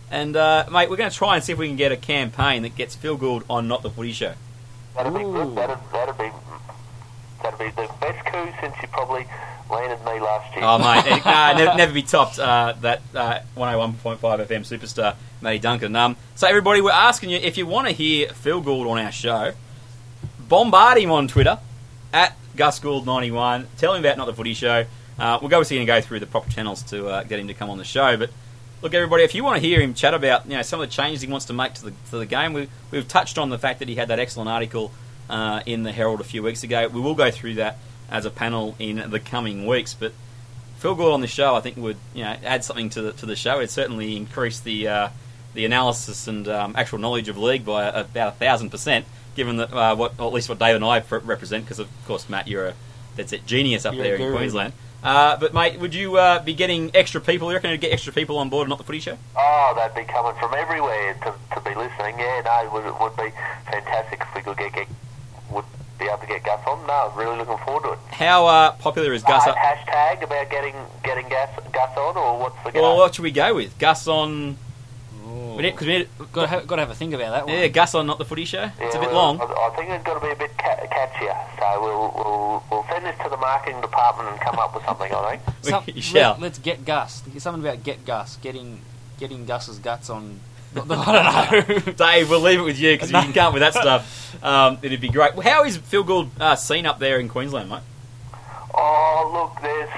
And, uh, mate, we're going to try and see if we can get a campaign that gets Phil Gould on Not the Footy Show. That'd be good. That'd, that'd be that'd be the best coup since you probably landed me last year. Oh, mate, it, uh, never, never be topped, uh, that uh, one oh one point five F M superstar, Matty Duncan. Um, so, everybody, we're asking you, if you want to hear Phil Gould on our show, bombard him on Twitter, at Gus Gould ninety-one. Tell him about Not the Footy Show. Uh, we're obviously going to go through the proper channels to uh, get him to come on the show, but look, everybody, if you want to hear him chat about, you know, some of the changes he wants to make to the to the game, we, we've touched on the fact that he had that excellent article uh, in the Herald a few weeks ago. We will go through that as a panel in the coming weeks, but Phil Gould on the show, I think, would, you know, add something to the to the show. It'd certainly increase the uh, the analysis and um, actual knowledge of league by a, about a thousand percent. Given that uh, what, or at least what Dave and I represent, because of course, Matt, you're a that's it genius up You're there a in guru. Queensland. Uh, but mate, would you uh, be getting extra people? You reckon to get extra people on board, Not the Footy Show? Oh, they'd be coming from everywhere to, to be listening. Yeah, no, it would, it would be fantastic if we could get, get would be able to get Gus on. No, I'm really looking forward to it. How uh, popular is Gus? Uh, Up? hashtag about getting getting Gus Gus on, or what's the go? Well, what should we go with? Gus on. We need, cause we need, Got to have, got to have a think about that one. yeah, Gus on Not the Footy Show. It's Yeah, a bit well, long. I, I think it's got to be a bit ca- catchier. So we'll, we'll we'll send this to the marketing department and come up with something. I think. Some- You shall. Let, let's get Gus. Something about get Gus. Getting getting Gus's guts on. I don't know. Dave, we'll leave it with you, because if you can come up with that stuff, um, it'd be great. How is Phil Gould uh, seen up there in Queensland, mate? Oh, look, there's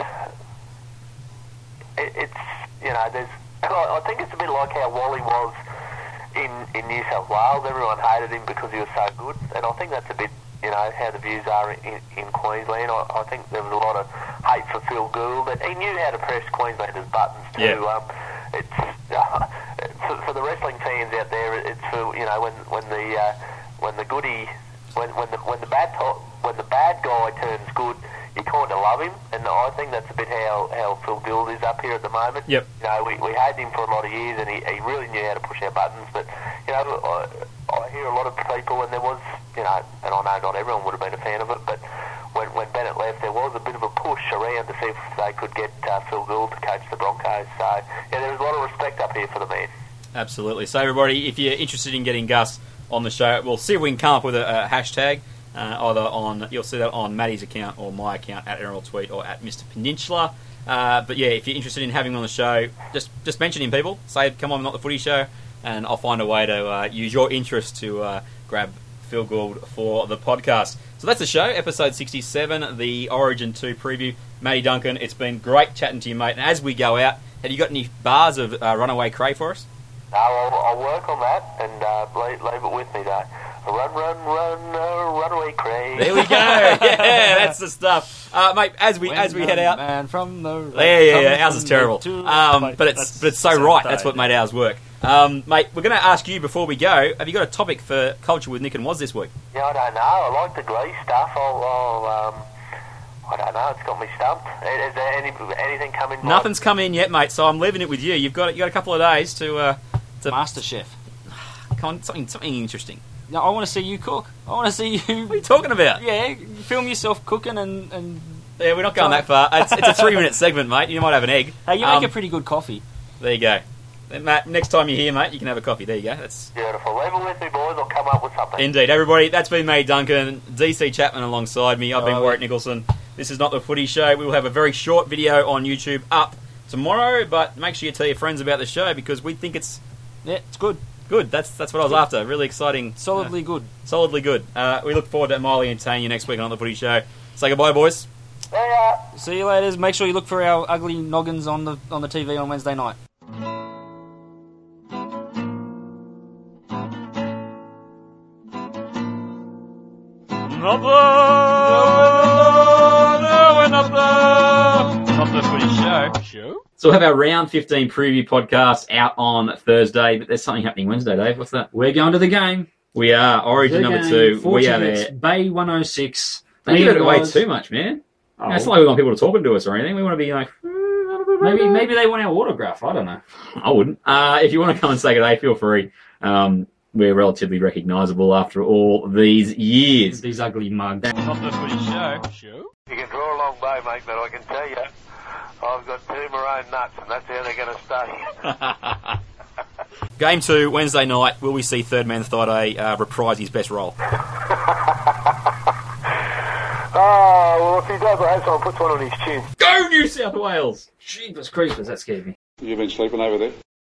it, it's you know there's I think it's a bit like how Wally was in in New South Wales. Everyone hated him because he was so good, and I think that's a bit you know how the views are in, in Queensland. I, I think there was a lot of hate for Phil Gould, and he knew how to press Queenslanders' buttons too. Yeah. Um, it's uh, for, for the wrestling fans out there. It's for you know when when the uh, when the goodie when when the when the bad to- when the bad guy turns good, you kind of love him, and I think that's a bit how, how Phil Gould is up here at the moment. Yep. You know, we, we hated him for a lot of years, and he, he really knew how to push our buttons. But you know, I, I hear a lot of people, and there was, you know, and I know not everyone would have been a fan of it, but when when Bennett left, there was a bit of a push around to see if they could get uh, Phil Gould to coach the Broncos. So yeah, there was a lot of respect up here for the man. Absolutely. So, everybody, if you're interested in getting Gus on the show, we'll see if we can come up with a, a hashtag. Uh, either on, you'll see that on Matty's account or my account at Emerald Tweet or at Mister Peninsula. Uh, but yeah, if you're interested in having him on the show, just just mention him, people. Say, come on, Not the Footy Show, and I'll find a way to uh, use your interest to uh, grab Phil Gould for the podcast. So that's the show, episode sixty-seven, the Origin two preview. Matty Duncan, it's been great chatting to you, mate. And as we go out, have you got any bars of uh, Runaway Cray for us? No, I'll, I'll work on that and uh, leave, leave it with me, though. Run, run, run, uh, runaway craze. There we go. Yeah, that's the stuff, uh, mate. As we When as we head out, man from the yeah, yeah, yeah. Ours is terrible, um, but it's but it's so right. That's what made ours work, um, mate. We're going to ask you before we go. Have you got a topic for Culture with Nick and Woz this week? Yeah, I don't know. I like the Glee stuff. I'll, I'll um, I don't know. It's got me stumped. Is there any anything coming? Nothing's come in yet, mate. So I'm leaving it with you. You've got you got a couple of days to uh, to Master Chef. come on, something something interesting. No, I want to see you cook. I want to see you. What are you talking about? Yeah, film yourself cooking and, and Yeah, we're not going that far. It's, it's a three minute segment, mate. You might have an egg. hey, you Um, make a pretty good coffee. There you go. Then, Matt, next time you're here, mate, you can have a coffee. There you go. That's Beautiful. Leave it with me, boys. I'll come up with something. indeed, everybody. That's been me, Duncan. D C Chapman alongside me. I've been Oh, Warwick Nicholson. This is Not the Footy Show. We will have a very short video on YouTube up tomorrow, but make sure you tell your friends about the show because we think it's Yeah, it's good. good. That's that's what I was after. Really exciting. Solidly uh, good. solidly good. Uh, we look forward to Miley entertaining you next week on Not the Footy Show. Say goodbye, boys. There you are. See you later. Make sure you look for our ugly noggins on the on the T V on Wednesday night. Not the Footy Show. Show? So we'll have our round fifteen preview podcast out on Thursday, but there's something happening Wednesday, Dave. What's that? We're going to the game. We are Origin The number game, two. four We are tickets, there. Bay one oh six. Don't give it away guys. too much, man. Oh. You know, it's not like we want people to talking to us or anything. We want to be like, Maybe maybe they want our autograph. I don't know. I wouldn't. Uh, if you want to come and say good day, feel free. Um, we're relatively recognisable after all these years. These ugly mugs. Not the Footy Show. Show? You can draw a long bow, mate, but I can tell you, I've got two maroon nuts, and that's how they're going to stay. Game two, Wednesday night. Will we see Third Man Thaiday uh, reprise his best role? Ah, well, if he does, I hope someone puts one on his chin. Go New South Wales! Jeepers creepers, that scared me. You've been sleeping over there?